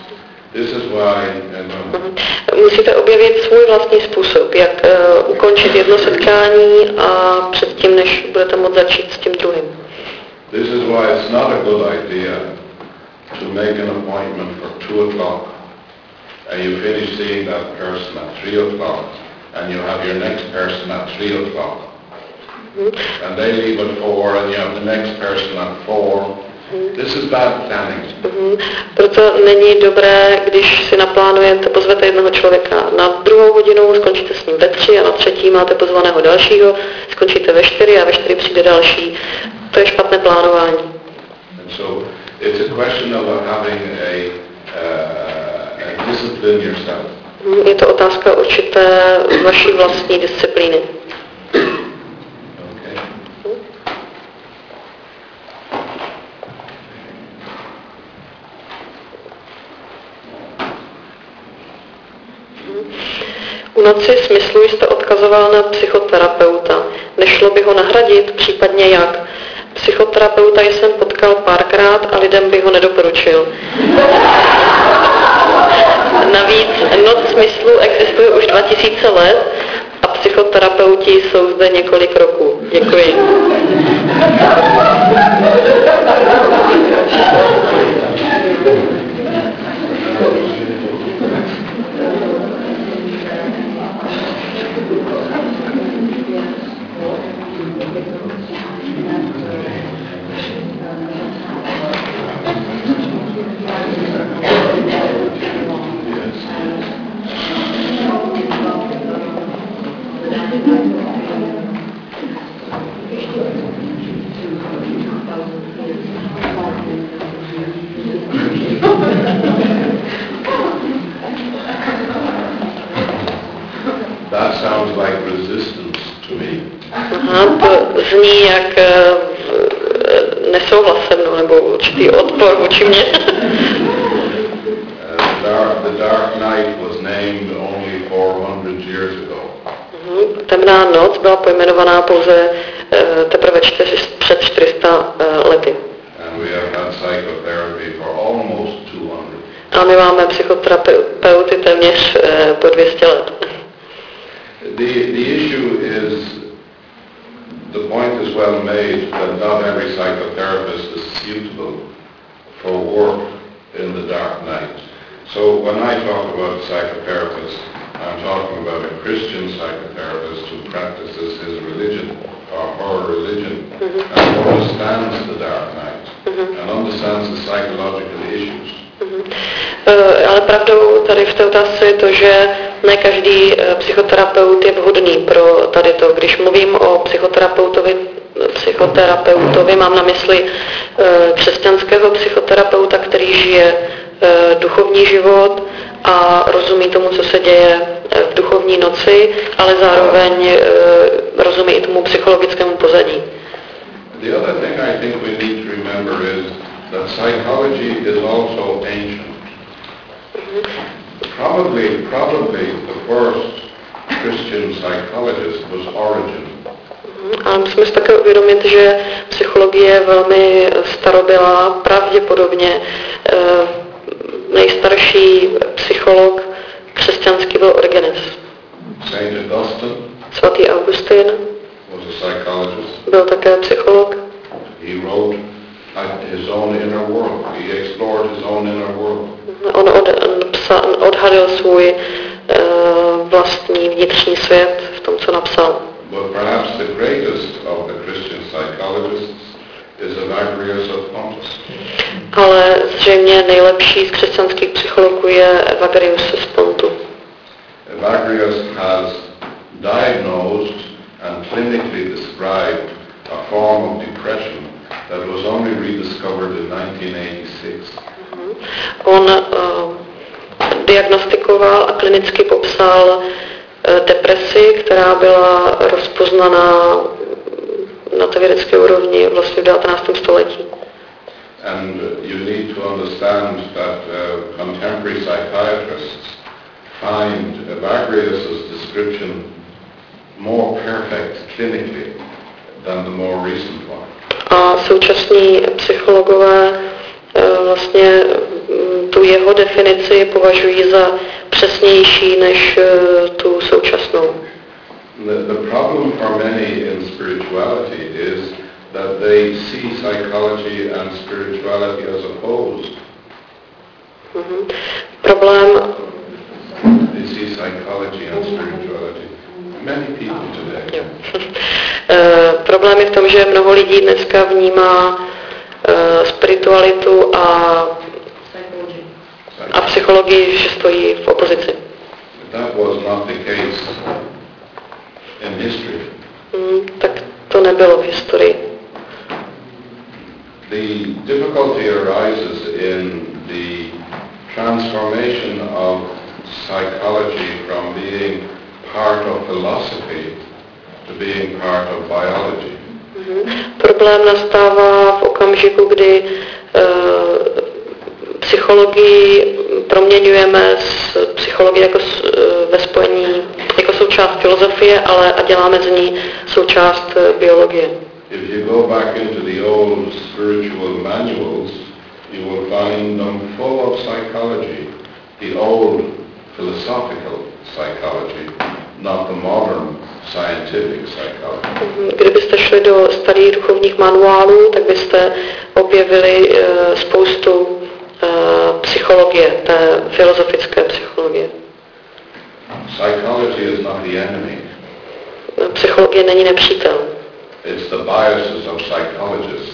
This is why uh, musíte objevit svůj vlastní způsob, jak uh, ukončit jedno setkání a předtím, než budete moct začít s tím druhým. This is why it's not a good idea to make an appointment for two o'clock and you finish seeing that person at three o'clock and you have your next person at three o'clock mm-hmm. and they leave at four and you have the next person at four. Mm-hmm. This is bad planning. Mm-hmm. Proto není dobré, když si naplánujete, pozvete jednoho člověka na druhou hodinu, skončíte s ním ve tři a na třetí máte pozvaného dalšího, skončíte ve čtyři a ve čtyři přijde další. To je špatné plánování. And so it's a question of having a, uh, a discipline yourself. Je to otázka určité vaší vlastní disciplíny. Okay. U noci smyslu jste odkazoval na psychoterapeuta. Nešlo by ho nahradit, případně jak? Psychoterapeuta jsem potkal párkrát a lidem bych ho nedoporučil. Navíc noc smyslu existuje už dva tisíce let a psychoterapeuti jsou zde několik roků. Děkuji. That sounds like resistance to me. Aha, to zní jak uh, nesouhlas se mnou, nebo určitý odpor vůči mně. uh, dark, the Dark Night was named only four hundred years ago. Uh-huh. Temná noc byla pojmenovaná pouze uh, teprve čtyři, před čtyři sta uh, lety. And we have had psychotherapy for almost two hundred. A my máme psychoterapeuty téměř uh, po dvě stě let. The, the issue is, the point is well made that not every psychotherapist is suitable for work in the dark night. So when I talk about psychotherapist, I'm talking about a Christian psychotherapist who practices his religion or her religion mm-hmm. and understands the dark night mm-hmm. and understands the psychological issues. Mm-hmm. Uh, ale pravdou tady v té otázce je to, že ne každý uh, psychoterapeut je vhodný pro tady to. Když mluvím o psychoterapeutovi, psychoterapeutovi mám na mysli uh, křesťanského psychoterapeuta, který žije uh, duchovní život a rozumí tomu, co se děje v duchovní noci, ale zároveň uh, rozumí i tomu psychologickému pozadí. The other thing I think we need to remember is that psychology is also ancient. Mm-hmm. Probably, probably the first Christian psychologist was Origen. Mm-hmm. A musíme si také uvědomit, že psychologie je velmi starobylá, pravděpodobně eh, nejstarší psycholog křesťanský byl Origenes. Saint Augustine Svatý Augustin was a psychologist. Byl také psycholog. He wrote his own inner world. He explored his own inner world. On, od, on psa, odhalil svůj uh, vlastní vnitřní svět v tom, co napsal. But perhaps the greatest of the Christian psychologists is Evagrius of Pontus. Ale zřejmě nejlepší z křesťanských psychologů je Evagrius z Pontu. Evagrius has diagnosed and clinically described a form of depression that was only rediscovered in nineteen eighty-six. On uh, diagnostikoval a klinicky popsal uh, depresi, která byla rozpoznaná na té vědecké úrovni vlastně v devatenáctém století. And you need to understand that uh, contemporary psychiatrists find Evagrius's description more perfect clinically than the more recent one. A současní psychologové uh, vlastně um, tu tu jeho definici považují za přesnější než tu současnou. The, the problem for many in spirituality is that they see psychology and spirituality as opposed. Mm-hmm. Problém They see psychology and spirituality. Many people today. uh, problém je v tom, že mnoho lidí dneska vnímá uh, spiritualitu a, a psychologii, že stojí v opozici. That was not the case in history. Mm, tak to nebylo v historii. The difficulty arises in the transformation of psychology from being part of philosophy to being part of biology. Mm-hmm. Problém nastává v okamžiku, kdy uh, psychologii proměňujeme z psychologie jako s, uh, ve spojení jako součást filozofie, ale a děláme z ní součást uh, biologie. If you go back into the old spiritual manuals, you will find them full of psychology, the old philosophical psychology, not the modern scientific psychology. Kdybyste šli do starých duchovních manuálů, tak byste objevili uh, spoustu uh, psychologie, té filozofické psychologie. Psychology is not the enemy. Psychologie není nepřítel. It's the biases of psychologists.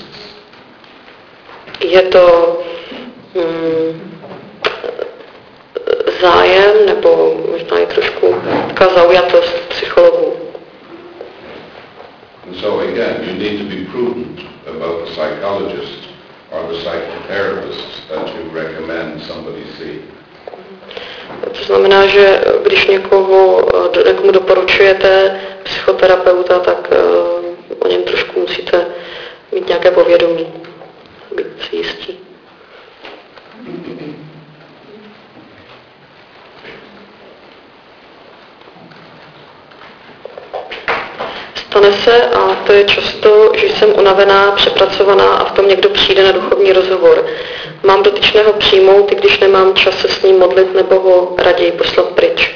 Je to mm, zájem, nebo možná i trošku taková zaujatost psychologů. And so again, you need to be prudent about the psychologist or the psychotherapist that you recommend somebody see. To znamená, že když někoho, někomu doporučujete psychoterapeuta, tak uh, o něm trošku musíte mít nějaké povědomí, být si jistí. Stane se, a to je často, že jsem unavená, přepracovaná a v tom někdo přijde na duchovní rozhovor. Mám dotyčného přijmout, i když nemám čas se s ním modlit nebo ho raději poslat pryč.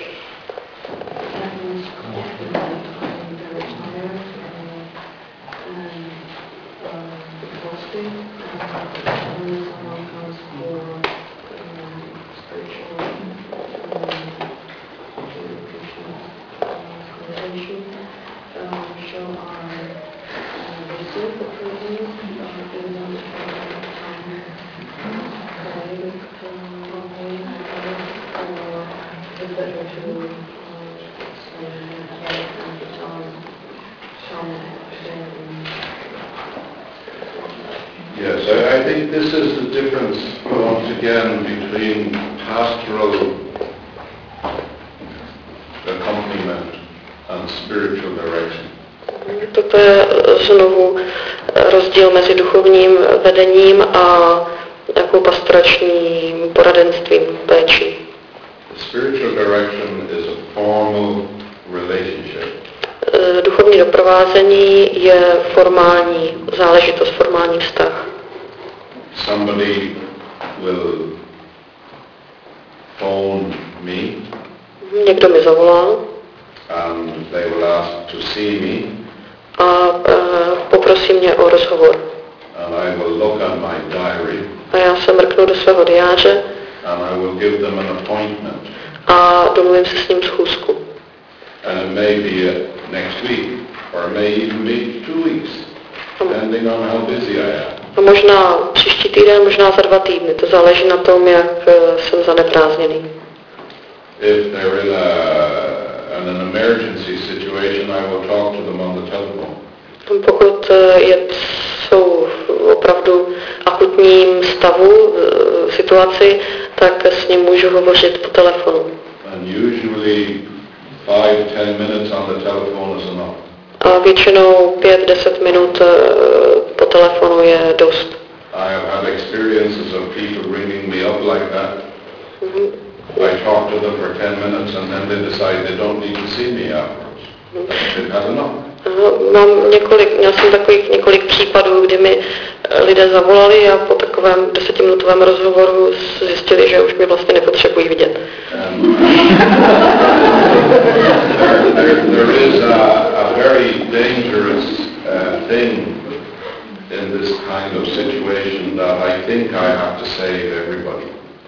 Yes, I, I think this is the difference once again between pastoral accompaniment and spiritual direction. Toto je znovu rozdíl mezi duchovním vedením a jako pastoračním poradenstvím, péčí. Spiritual direction is a formal relationship. Duchovní doprovázení je formální záležitost, formální vztah. Somebody will phone me. Někdo mi zavolá. And they will ask to see me. A uh, poprosí mě o rozhovor. And I will look on my diary. A já se mrknu do svého diáře. And I will give them an appointment. A domluvím se s ním schůzku. And it may be next week, or it may even be two weeks, depending on how busy I am. A možná příští týden, možná za dva týdny. To záleží na tom, jak jsem zaneprázdněný. If they're in, a, in an emergency situation, I will talk to them on the telephone. Pokud je, jsou v opravdu akutním stavu, situaci, tak s ním můžu hovořit po telefonu. And usually five, ten minutes on the telephone is enough. A většinou pět deset minut po telefonu je dost. I have had experiences of people ringing me up like that. Mm-hmm. I talk to them for ten minutes and then they decide they don't need to see me afterwards. Mm-hmm. They've had enough. Mám několik, měl jsem takových několik případů, kdy mi lidé zavolali a po takovém takovém desetiminutovém rozhovoru zjistili, že už mě vlastně nepotřebují vidět. Um, there, there, there is a, a very dangerous uh, thing in this kind of situation that I think I have to say to everybody.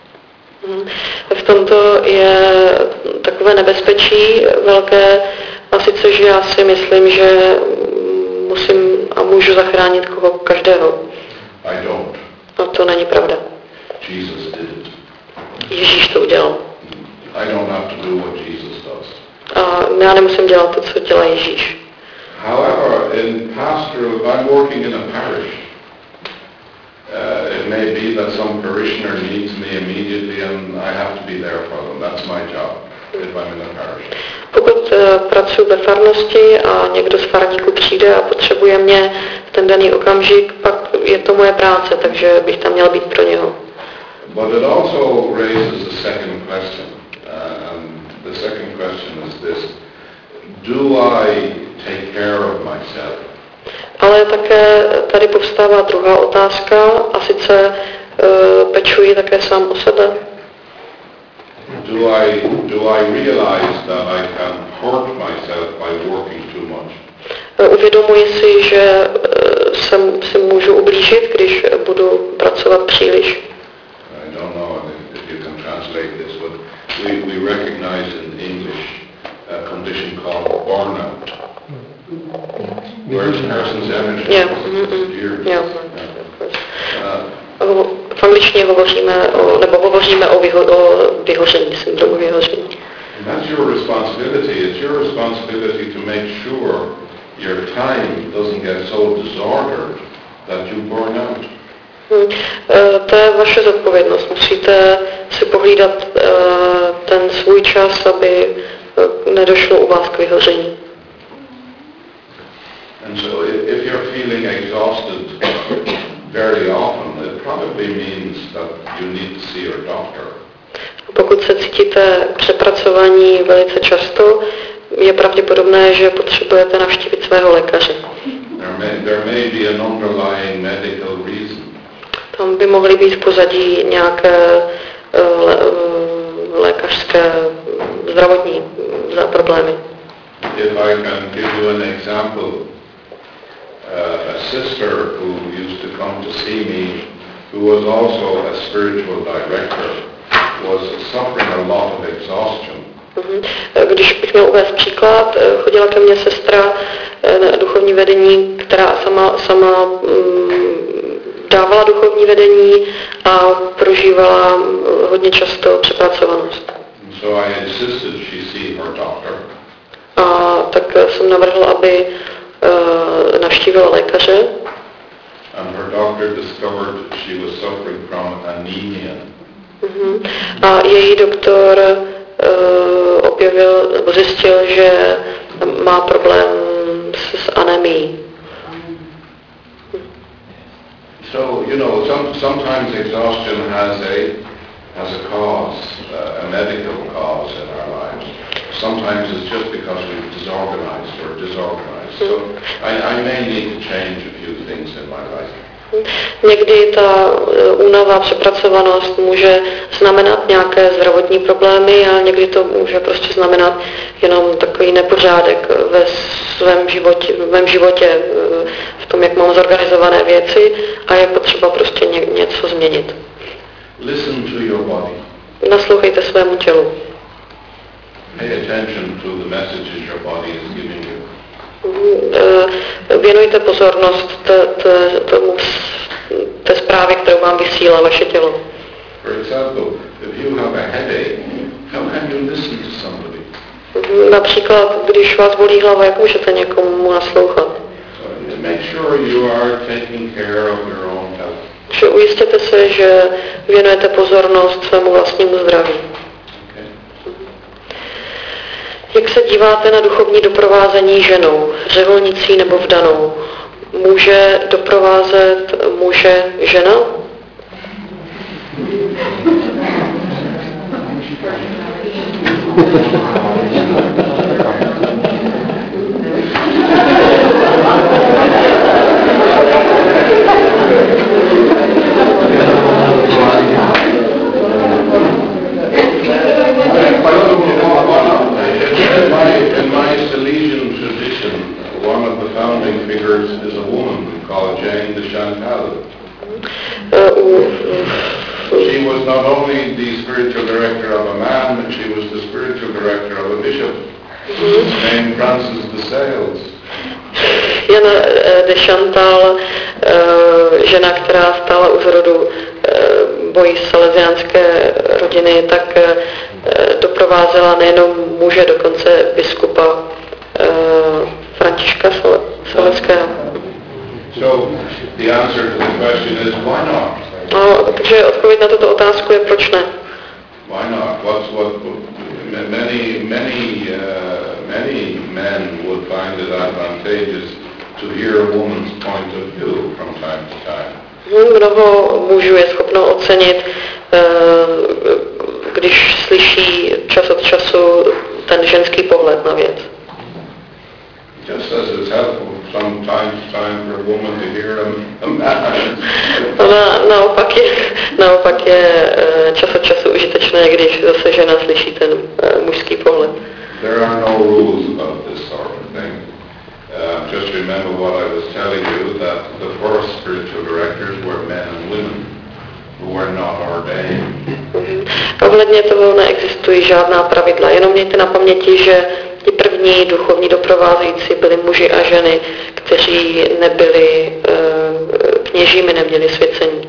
V tomto je takové nebezpečí velké, a sice, že já si myslím, že musím a můžu zachránit koho, každého. I don't. A to není pravda. Jesus did it. Ježíš to udělal. I don't have to do what Jesus does. A já nemusím dělat to, co dělá Ježíš. However, in pastoral, I'm working in a parish. Uh, it may be that some parishioner needs me immediately and I have to be there for them. That's my job if I'm in a parish. Pokud uh, pracuji ve farnosti a někdo z farníků přijde a potřebuje mě v ten daný okamžik, pak je to moje práce, takže bych tam měl být pro něho. But it also raises the second question. Uh, and the second question is this. Do I take care of myself? Ale také tady povstává druhá otázka, a sice uh, pečuji také sám o sebe. Do I, do I realize that I can hurt myself by working too much? Uh, uvědomuji si, že uh, se, si můžu ublížit, když budu pracovat příliš. I don't know if, if you can translate this, but we, we recognize in English a condition called burnout, where a person's energy Yeah. disappears. Yeah. Uh, V angličtině hovoříme o, nebo hovoříme o, vyho, o vyhoření, syndromu vyhoření. And that's your responsibility. It's your responsibility to make sure your time doesn't get so disordered that you burn out. Hmm. E, to je vaše zodpovědnost. Musíte si pohlídat e, ten svůj čas, aby nedošlo u vás k vyhoření. And so if, if you're feeling exhausted very often, it probably means that you need to see your doctor. Pokud se cítíte přepracovaní velice často, je pravděpodobné, že potřebujete navštívit svého lékaře. There may, there may be an underlying medical reason. Tam by mohly být v pozadí nějaké lé, lékařské zdravotní problémy. If I can give you an example, uh, a sister who used to come to see me, who was also a spiritual director, was suffering a lot of exhaustion. Když bych měl uvést příklad, chodila ke mně sestra na duchovní vedení, která sama, sama dávala duchovní vedení a prožívala hodně často přepracovanost. So I insisted she see her doctor. A tak jsem navrhl, aby uh, navštívila lékaře. And her doctor discovered she was suffering from anemia. Uh-huh. A její doktor uh, objevil, nebo zjistil, že má problém s, s anemií. So, you know, some, sometimes exhaustion has a, has a cause, uh, a medical cause in our lives. Sometimes it's just because we've disorganized or disorganized. So I, I may need to change a few things in my life. Někdy ta únava, přepracovanost může znamenat nějaké zdravotní problémy a někdy to může prostě znamenat jenom takový nepořádek ve svém životě, v mém životě, v tom, jak mám zorganizované věci a je potřeba prostě ně, něco změnit. Listen to your body. Naslouchejte svému tělu. Pay attention to the messages your body is giving you. Věnujte pozornost t, t, tomu, té zprávě, kterou vám vysílá vaše tělo. For example, if you have a headache, how can you listen to somebody? Například, když vás bolí hlava, jak můžete někomu naslouchat? So make sure you are taking care of your own health. Že ujistěte se, že věnujete pozornost svému vlastnímu zdraví. Jak se díváte na duchovní doprovázení ženou, řeholnicí nebo vdanou? Může doprovázet muže žena? one of the founding figures is a woman called Jane de Chantal. She was not only the spiritual director of a man, but she was the spiritual director of a bishop named Francis de Sales. Jana de Chantal, žena, která stála u zrodu bojí salesiánské rodiny, tak doprovázela nejenom muže, dokonce biskupa Františka Saleského. So the answer to the question is why not? No, takže odpověď na tuto otázku je proč ne. Why not? What's what? Many, many, uh, many men would find it advantageous to hear a woman's point of view from time to time. Mnoho mužů je schopno ocenit, když slyší čas od času ten ženský pohled na věc. Just as it's helpful from time to time for a woman to hear a man. Ona naopak je, naopak je čas od času užitečné, když zase žena slyší ten mužský pohled. There are no rules about this sort of thing. Uh, just remember what I was telling you, that the first spiritual directors were men and women who were not ordained. Ohledně toho neexistují žádná pravidla, jenom mějte na paměti, že ti první duchovní doprovázející byli muži a ženy, kteří nebyli uh, kněžími, neměli svěcení.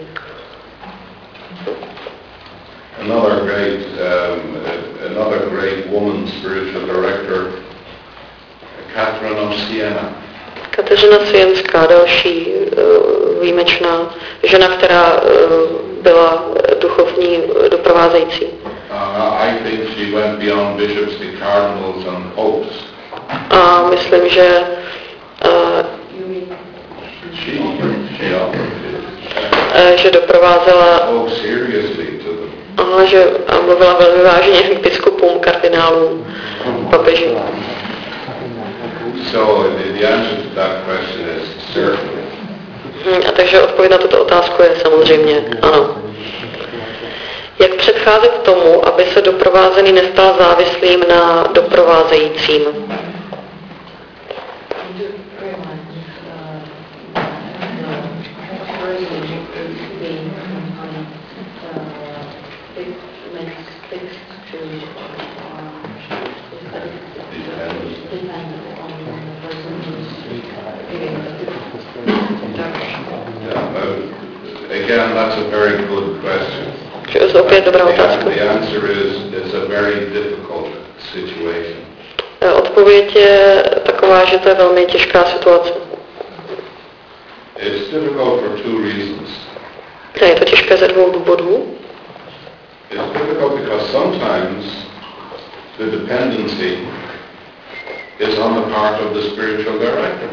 Another great, um, another great woman spiritual director, Catherine of Siena. Kateřina Sienská, další uh, výjimečná žena, která uh, byla duchovní doprovázející. Uh, I think she went beyond bishops to cardinals and popes. A myslím, že uh, She, she offered uh, že doprovázela spoke seriously to them. a že a mluvila velmi vážně k biskupům, kardinálům, papeži. So the, the answer to that question is certainly. A takže odpověď na tuto otázku je samozřejmě ano. Jak předcházet tomu, aby se doprovázený nestal závislým na doprovázejícím? Again, that's a very good question. To je opět dobrá otázka. The answer is it's a very difficult situation. Odpověď je taková, že to je velmi těžká situace. It's difficult for two reasons. Je to těžké ze dvou důvodů. It's difficult because sometimes the dependency is on the part of the spiritual director.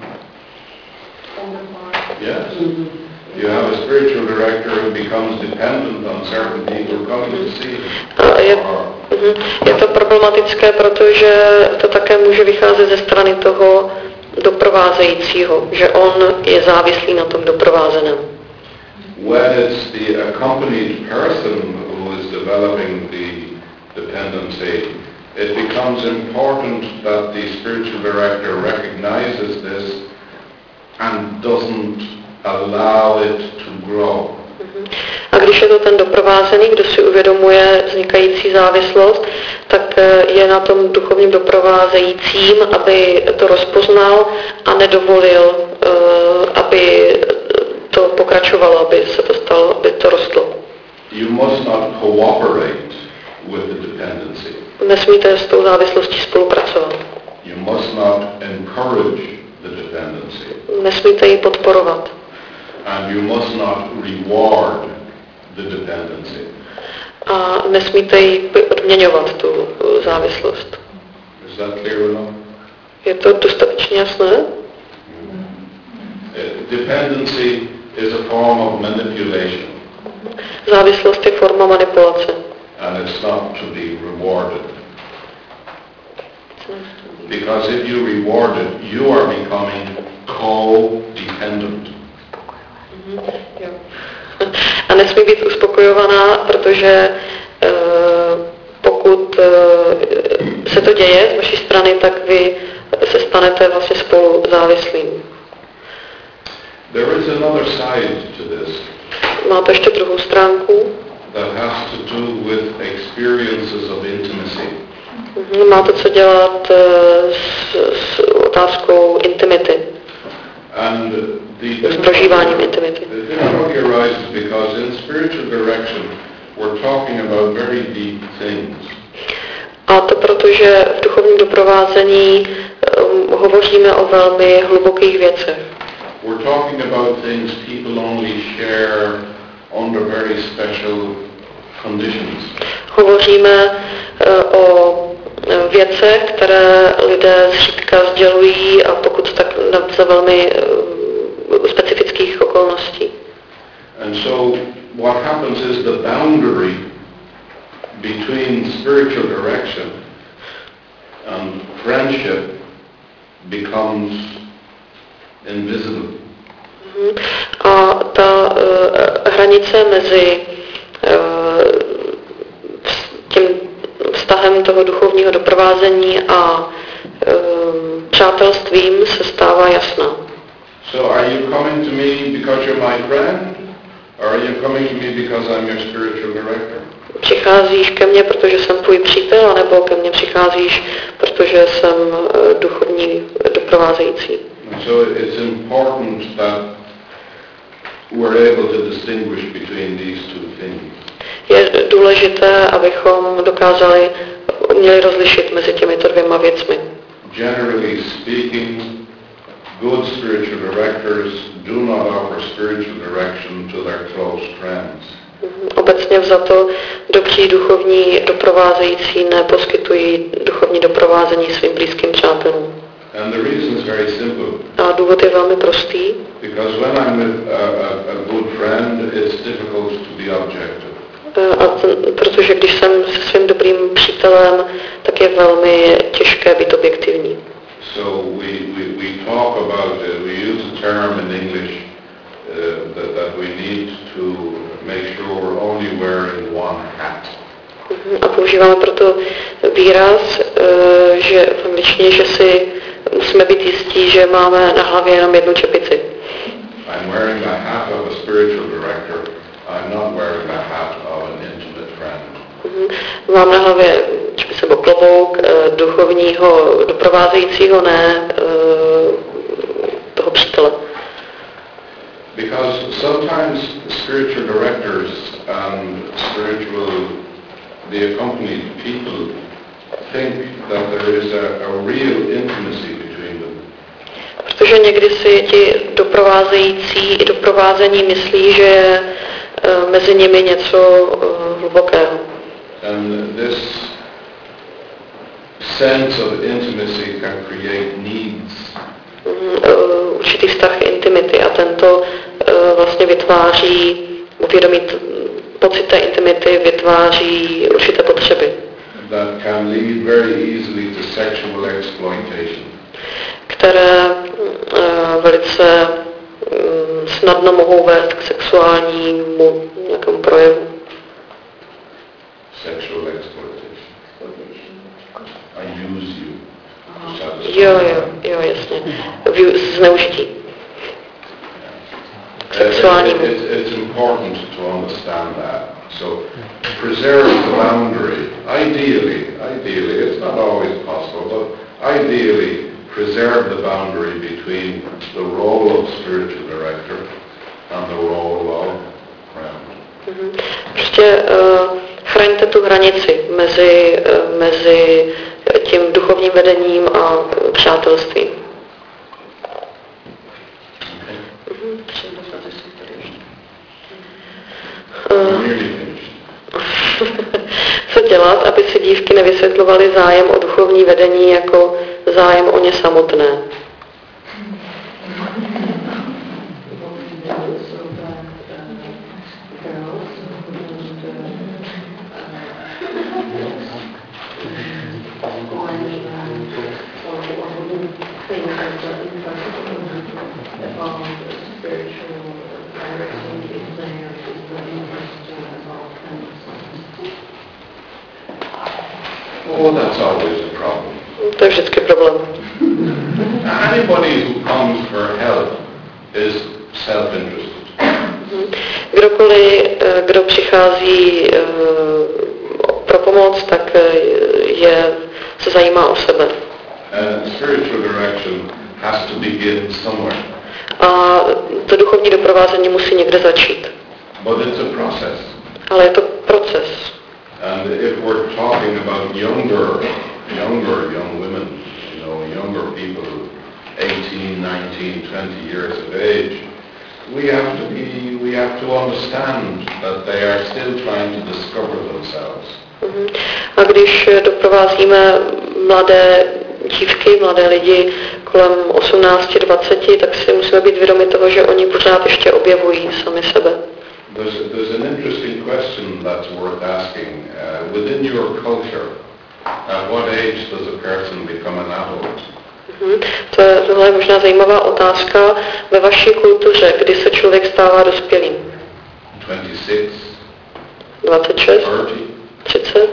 Yes. You have a spiritual director who becomes dependent on certain people coming to see him. Je, je to problematické, protože to také může vycházet ze strany toho doprovázejícího, že on je závislý na tom doprovázeném. When it's the accompanied person who is developing the dependency, it becomes important that the spiritual director recognizes this and doesn't allow it to grow. A když je to ten doprovázený, kdo si uvědomuje vznikající závislost, tak je na tom duchovním doprovázejícím, aby to rozpoznal a nedovolil, aby to pokračovalo, aby se to stalo, aby to rostlo. You must not cooperate with the dependency. Nesmíte s tou závislostí spolupracovat. You must not encourage the dependency. Nesmíte ji podporovat. And you must not reward the dependency. A nesmíte ji odměňovat, tu závislost. Is that clear enough? Je to dostatečně jasné? Dependency is a form of manipulation. Závislost je forma manipulace. And it's not to be rewarded. Because if you reward it, you are becoming co-dependent. A nesmí být uspokojovaná, protože uh, pokud uh, se to děje z vaší strany, tak vy se stanete vlastně spolu závislým. There is another side to this. Má to ještě druhou stránku. That has to do with experiences of intimacy. Má to co dělat s, s otázkou intimity. And the S prožíváním intimity. The difficulty arises because in spiritual direction we're talking about very deep things. A to proto, že v duchovním doprovázení um, hovoříme o velmi hlubokých věcech. We're talking about things people only share under very special conditions. Hovoříme uh, o věcech, které lidé zřídka sdělují a pokud tak za velmi uh, specifických okolností. And so what happens is the boundary between spiritual direction and friendship becomes invisible. A ta uh, hranice mezi uh, tím vztahem toho duchovního doprovázení a um, přátelstvím se stává jasná. So are you coming to me because you're my friend, or are you coming to me because I'm your spiritual director? Přicházíš ke mně, protože jsem tvůj přítel, nebo ke mně přicházíš, protože jsem uh, duchovní doprovázející. And so it's important that we're able to distinguish between these two things. Je důležité, abychom dokázali, uměli rozlišit mezi těmito dvěma věcmi. Generally speaking, good spiritual directors do not offer spiritual direction to their close friends. Obecně vzato dobří duchovní doprovázející neposkytují duchovní doprovázení svým blízkým přátelům. And the reason is very simple. A důvod je velmi prostý. Because when I'm with a, a, a good friend, it's difficult to be objective. A t- protože když jsem se svým dobrým přítelem, tak je velmi těžké být objektivní. So we, we, we talk about it, we use a term in English uh, that, that we need to make sure we're only wearing one hat. A používáme proto výraz, že v angličtině, že si musíme být jistí, že máme na hlavě jenom jednu čepici. I'm wearing the hat of a spiritual director. I'm not wearing the hat of an intimate friend. Mám na hlavě čepici nebo klobouk duchovního doprovázejícího, ne toho přítele. Because sometimes spiritual directors and spiritual, the accompanied people think that there is a, a real intimacy between them. Protože někdy si ti doprovázející i doprovázení myslí, že je mezi nimi něco hlubokého. And this sense of intimacy can create needs. Určitý vztah intimity a tento vlastně vytváří, uvědomí pocit té intimity vytváří určité potřeby. That can lead very easily to sexual exploitation. Které uh, velice um, snadno mohou vést k sexuálnímu nějakému projevu. Sexual exploitation. I use you. Jo, jo, jo, jasně. Vy, zneužití. K sexuálnímu. It, it, it's important to understand that. So preserve the boundary. Ideally, ideally, it's not always possible, but ideally preserve the boundary between the role of spiritual director and the role of friend. Mm-hmm. Prostě uh, chraňte tu hranici mezi, uh, mezi tím duchovním vedením a přátelstvím. Co dělat, aby si dívky nevysvětlovaly zájem o duchovní vedení jako zájem o ně samotné? Oh, that's always a problem. To je vždycky problém. Anybody who comes for help is self-interested. Kdokoliv, kdo přichází pro pomoc, tak je, se zajímá o sebe. And spiritual direction has to begin somewhere. A to duchovní doprovázení musí někde začít. But it's a process. Ale je to proces. And if we're talking about younger, younger young women, you know, younger people, eighteen, nineteen, twenty years of age, we have to be, we have to understand that they are still trying to discover themselves. Uh-huh. A když doprovázíme mladé dívky, mladé lidi kolem osmnáct dvacet, tak si musíme být vědomi toho, že oni pořád ještě objevují sami sebe. There's, a, there's an interesting question that's worth asking. Uh, within your culture, at what age does a person become an adult? Uh-huh. To je, tohle je možná zajímavá otázka. Ve vaší kultuře, kdy se člověk stává dospělým? twenty-six? dvacet šest? thirty? třicet?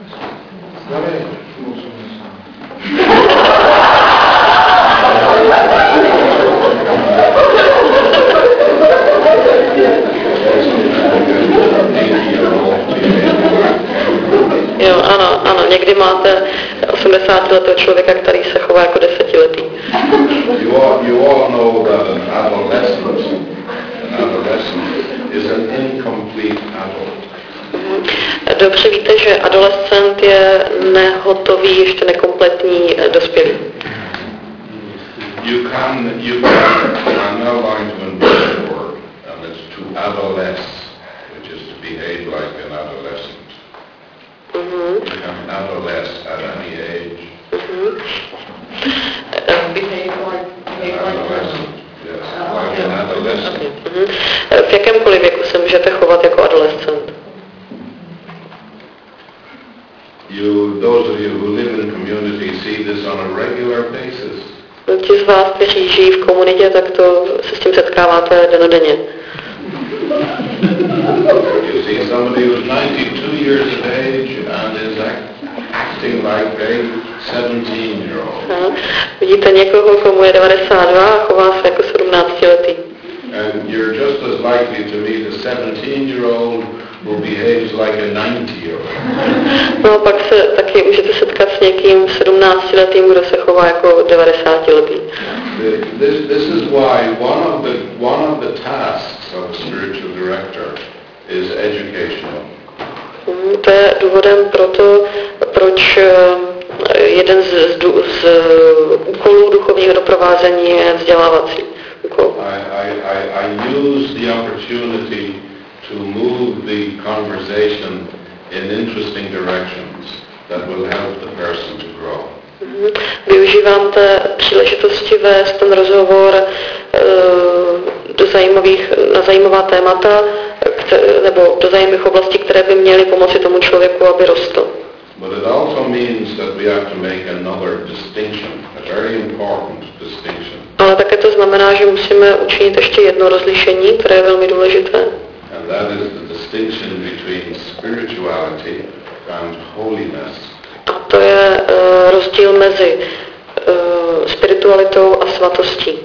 Jo, ano, ano, někdy máte osmdesátiletého člověka, který se chová jako desetiletý. You all, you all know that an adolescent, an adolescent is an incomplete adult. Dobře víte, že adolescent je nehotový, ještě nekompletní dospělý. You can, you can, I'm now going to invent a word, and it's to adolesce, which is to behave like an adolescent. Mm-hmm. You can adolesce at any age. Mm-hmm. Behave like, behave like Adolescent, yes, like an adolescent. Okay. Mm-hmm. V jakémkoliv věku se můžete chovat jako adolescent. You, those of you who live in community see this on a regular basis. Ti z vás, kteří žijí v komunitě, tak to se s tím setkáváte denodenně. You see somebody who's ninety-two years of age and is act, acting like a seventeen-year-old. Vidíte někoho, komu je devadesát dva a chová se jako sedmnáctiletý. And you're just as likely to meet a seventeen-year-old who behaves like a ninety-year-old. No a pak se taky můžete setkat s někým sedmnáctiletým, kdo se chová jako devadesátiletý. This, this is why one of the one of the tasks of a spiritual director is educational. Mm, to je důvodem pro to, proč jeden z, z, z úkolů duchovního doprovázení je vzdělávací úkol. I, I, I, I use the opportunity to move the conversation in interesting directions that will help the person to grow. Mm-hmm. Využívám té příležitosti vést ten rozhovor uh, do zajímavých, na zajímavá témata, které, nebo do zajímavých oblastí, které by měly pomoci tomu člověku, aby rostl. But it also means that we have to make another distinction, a very important distinction. Ale také to znamená, že musíme učinit ještě jedno rozlišení, které je velmi důležité. And that is the distinction between spirituality and holiness. A to je uh, rozdíl mezi uh, spiritualitou a svatostí.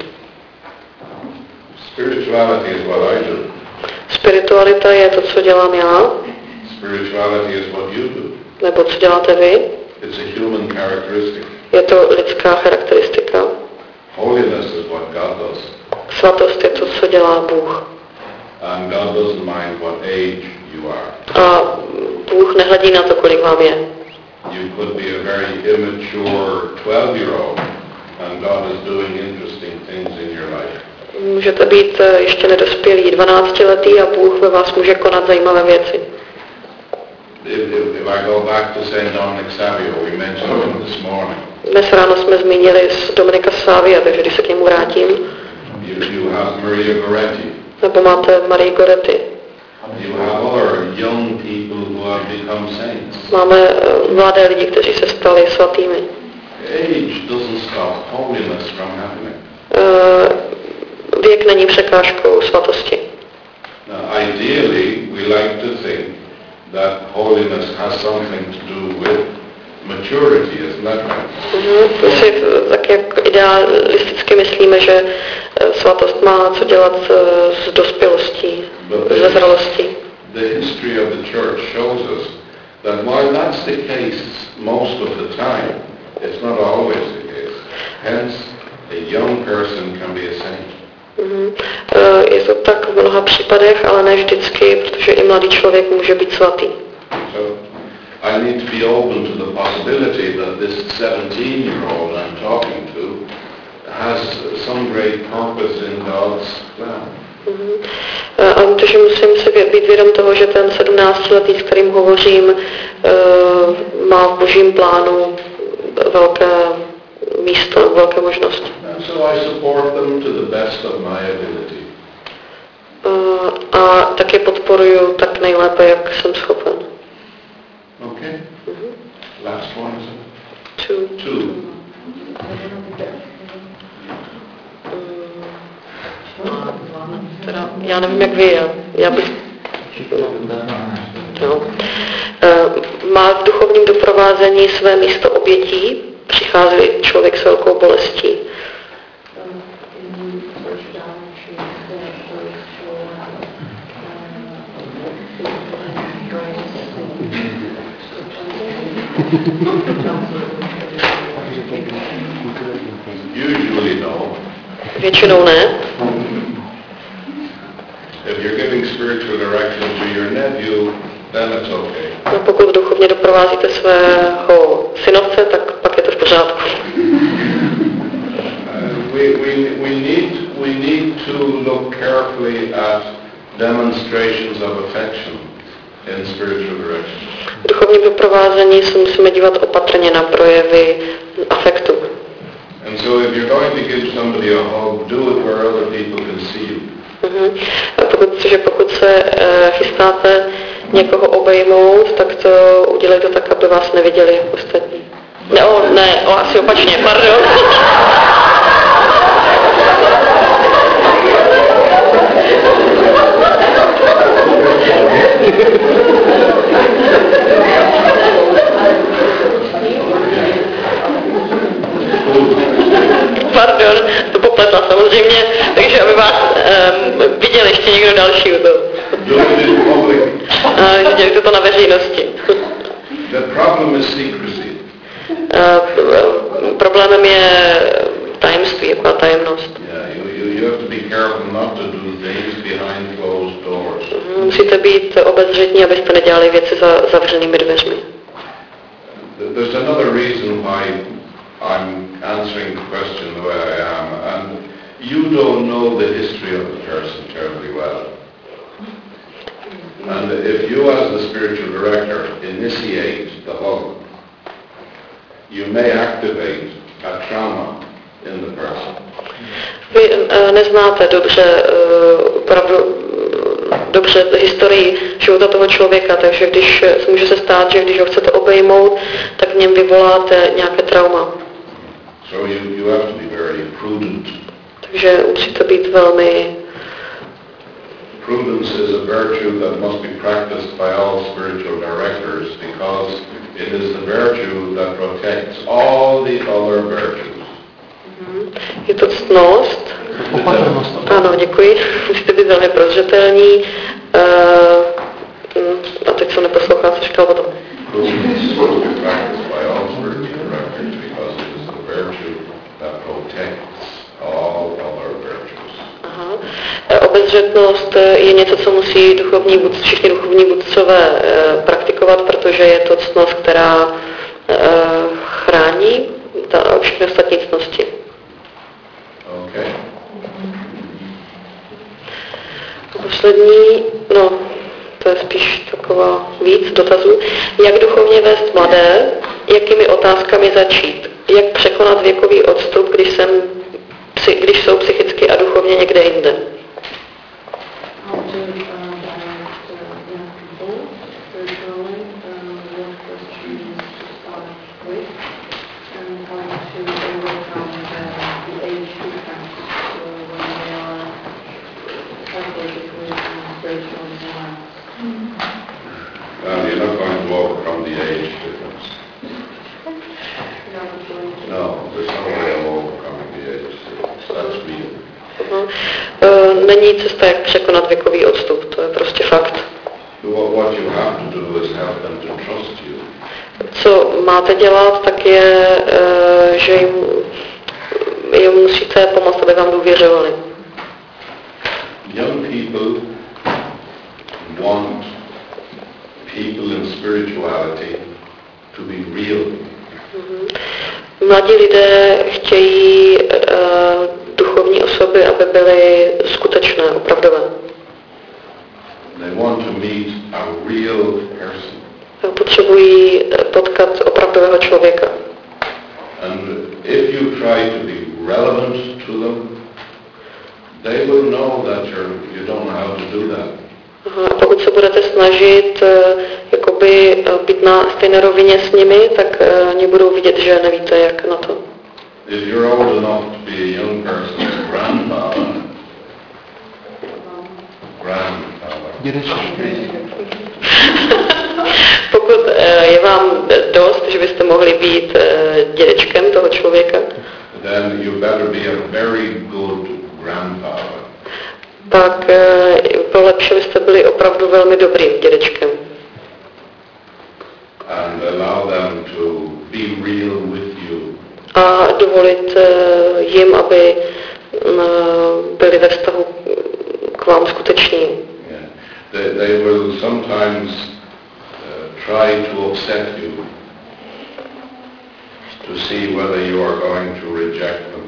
Spirituality is what I do. Spiritualita je to, co dělám já. Spirituality is what you do. Nebo co děláte vy. It's a human characteristic. Je to lidská charakteristika. Holiness is what God does. Svatost je to, co dělá Bůh. And God doesn't mind what age you are. A Bůh nehledí na to, kolik vám je. You could be a very immature twelve-year-old and God is doing interesting things in your life. Můžete být ještě nedospělý dvanáctiletý a Bůh ve vás může konat zajímavé věci. If, if, if I go back to Saint Dominic Savio, we mentioned him this morning. Dnes ráno jsme zmínili z Dominika Savia, takže když se k němu vrátím. You, you have Maria Goretti. Nebo máte Marie Goretti. You have other young people who have become saints. Máme mladé lidi, kteří se stali svatými. Age doesn't stop holiness from happening. Uh, věk není překážkou svatosti. Now, ideally, we like to think that holiness has something to do with maturity, isn't that right? Uh-huh. Si, tak jak idealisticky myslíme, že svatost má co dělat s dospělostí, se zralostí. The history of the church shows us that while that's the case most of the time, it's not always the case. Hence, a young person can be a saint. Mm-hmm. Je to tak v mnoha případech, ale ne vždycky, protože i mladý člověk může být svatý. So, I need to be open to the possibility that this seventeen-year-old I'm talking to has some great purpose in God's plan. Mm-hmm. A protože musím si být vědom toho, že ten sedmnáctiletý, s kterým hovořím, má v božím plánu velké místo, velké možnosti. And so I support them to the best of my ability. A taky podporuju tak nejlépe, jak jsem schopen. Okay. Mm-hmm. Last one, is it? Two. Two. Teda, já nevím, jak vy, já, já bych... No. Má v duchovním doprovázení své místo obětí, přichází člověk s velkou bolestí. Usually no. Většinou ne. If you're giving spiritual direction to your nephew, then it's okay. No, pokud duchovně doprovázíte svého synovce, tak pak je to v pořádku. Uh, we, we, we, need, we need to look carefully at demonstrations of affection in spiritual direction. V duchovním doprovázení se musíme dívat opatrně na projevy afektu. And so if you're going to give somebody a hug, do it where other people can see you. Uh-huh. Pokud, že pokud se uh, chystáte někoho obejmout, tak to udělejte tak, aby vás neviděli ostatní. Ne, o, ne, o, asi opačně, pardon. Pardon, to popletla samozřejmě, takže aby vás um, viděl ještě někdo další. Uh, dělejte to na veřejnosti. The problem is secrecy. Uh, problémem je tajemství, jako tajemnost. Yeah, you, you, you have to be careful not to do things behind closed doors. Uh, musíte být obezřetní, abyste nedělali věci za zavřenými dveřmi. There's another reason why I'm answering the question the way I am, and you don't know the history of the person terribly well. And if you as the spiritual director initiate the hug, you may activate a trauma in the person. Vy uh, neznáte dobře, uh, opravdu uh, dobře historii života toho člověka, takže když může se stát, že když ho chcete obejmout, tak v něm vyvoláte nějaké trauma. So you, you have to be very prudent. Takže musíte být velmi... Prudence is a virtue that must be practiced by all spiritual directors because it is the virtue that protects all the other virtues. Je to ctnost. Ano, děkuji. Musíte být velmi prozřetelní. Uh, a teď jsem neposlouchal, co říkal o tom. Prudence must be practiced by all spiritual directors because it is the virtue that protects all other virtues. Aha. Obezřetnost je něco, co musí duchovní vůdci, všichni duchovní vůdcové uh, praktikovat, protože je to ctnost, která uh, chrání ta, všechny ostatní ctnosti. Okay. Poslední, no, to je spíš taková víc dotazů. Jak duchovně vést mladé, jakými otázkami začít? Jak překonat věkový odstup, když, jsem, když jsou psychicky a duchovně někde jinde? Um, you're not going to overcome the age difference. No, there's no way of overcoming Uh-huh. Uh, není cesta, jak překonat věkový odstup, to je prostě fakt. What you have to do is help them to trust you. Co máte dělat, tak je, uh, že jim, jim musíte pomoct, aby vám důvěřovali. Young people want people in spirituality to be real. Mladí lidé chtějí uh, duchovní osoby, aby byly skutečné, opravdové. They want to meet a real person. Potřebují potkat opravdového člověka. And if you try to be relevant to them, they will know that you're, you don't know how to do that. A pokud se budete snažit uh, jakoby uh, být na stejné rovině s nimi, tak uh, oni budou vidět, že nevíte, jak na to. If you're old enough to be a young person's grandfather, grandfather, pokud uh, je vám dost, že byste mohli být uh, dědečkem toho člověka, then you better be a very good grandfather. pak uh, bylo lepší, byste byli opravdu velmi dobrým dědečkem. And allow them to be real with you. A dovolit uh, jim, aby uh, byli ve vztahu k vám skuteční. Yeah. They, they will sometimes uh, try to upset you to see whether you are going to reject them.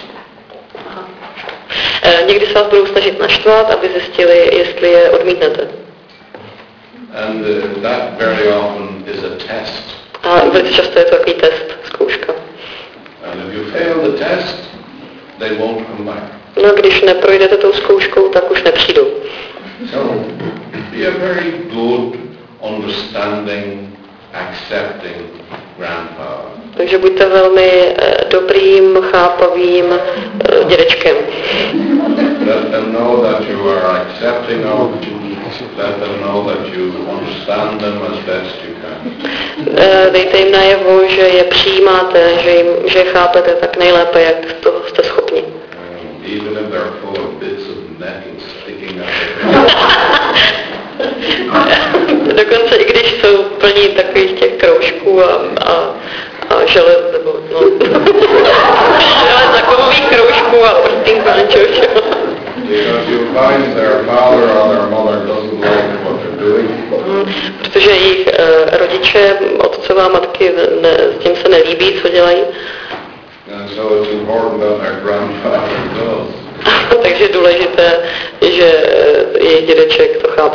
Uh, někdy se vás budou snažit naštvat, aby zjistili, jestli je odmítnete. And uh, that very often is a test. A velice často je to takový test, zkouška. And if you fail the test, they won't come back. No, když neprojdete tou zkouškou, tak už nepřijdou. So, be a very good, understanding, accepting grandfather. Takže buďte velmi uh, dobrým, chápavým uh, dědečkem. Let them know that you are accepting of them. Let them know that you understand them as best you can. Uh, dejte jim najevo, že je přijímáte, že, jim, že je chápete tak nejlépe, jak to jste schopni. Um, even if they're full of bits of netting sticking out of Dokonce i když jsou plní takových těch kroužků a, a, a želez, nebo no, želez kovových kroužků a prstínku a něčeho všeho. Because you find their father or their mother doesn't like what they're doing. Protože jejich uh, rodiče, otcové a matky, ne, s tím se nelíbí, co dělají. And so it's important that their grandfather does. Takže je důležité, že uh, jejich dědeček to chápe.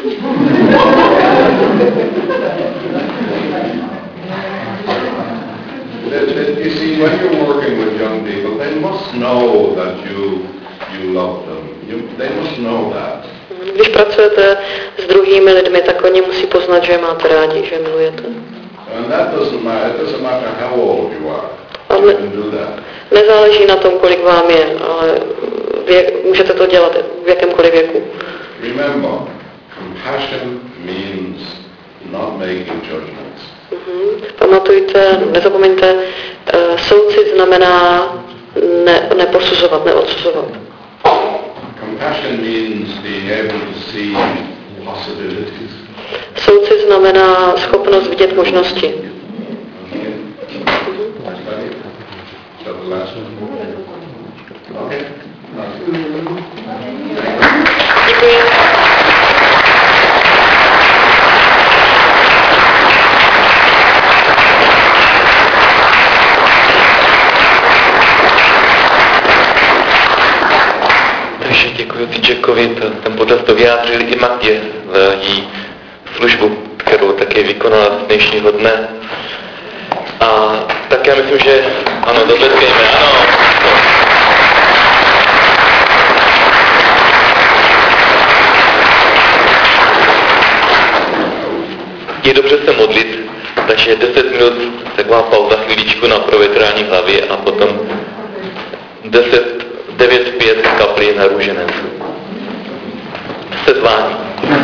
You see, when you're working with young people, they must know that you you love them. You, they must know that. Když pracujete s druhými lidmi, tak oni musí poznat, že je máte rádi, že je milujete. And that doesn't matter. It doesn't matter how old you are. A You ne, can do that. nezáleží na tom, kolik vám je, ale věk, můžete to dělat v jakémkoliv věku. Remember, compassion means not making judgments. Mhm. Pamatujte, nezapomeňte, uh, soucit znamená ne, neposuzovat, neodsuzovat. Compassion means being able to see possibilities. Soucit znamená schopnost vidět možnosti. Okay. Is that the last one? Okay. Děkuji. Takže děkuji Jackovi, ten potaz to vyjádřil i Matě v jí službu, kterou také vykonala z dnešního dne. A tak já myslím, že ano, dotleskejme, ano. Je dobře se modlit, takže deset minut taková pauza, chvíličku na provětrání hlavy a potom deset, devět pět kaplí na růženec. Jste zváni.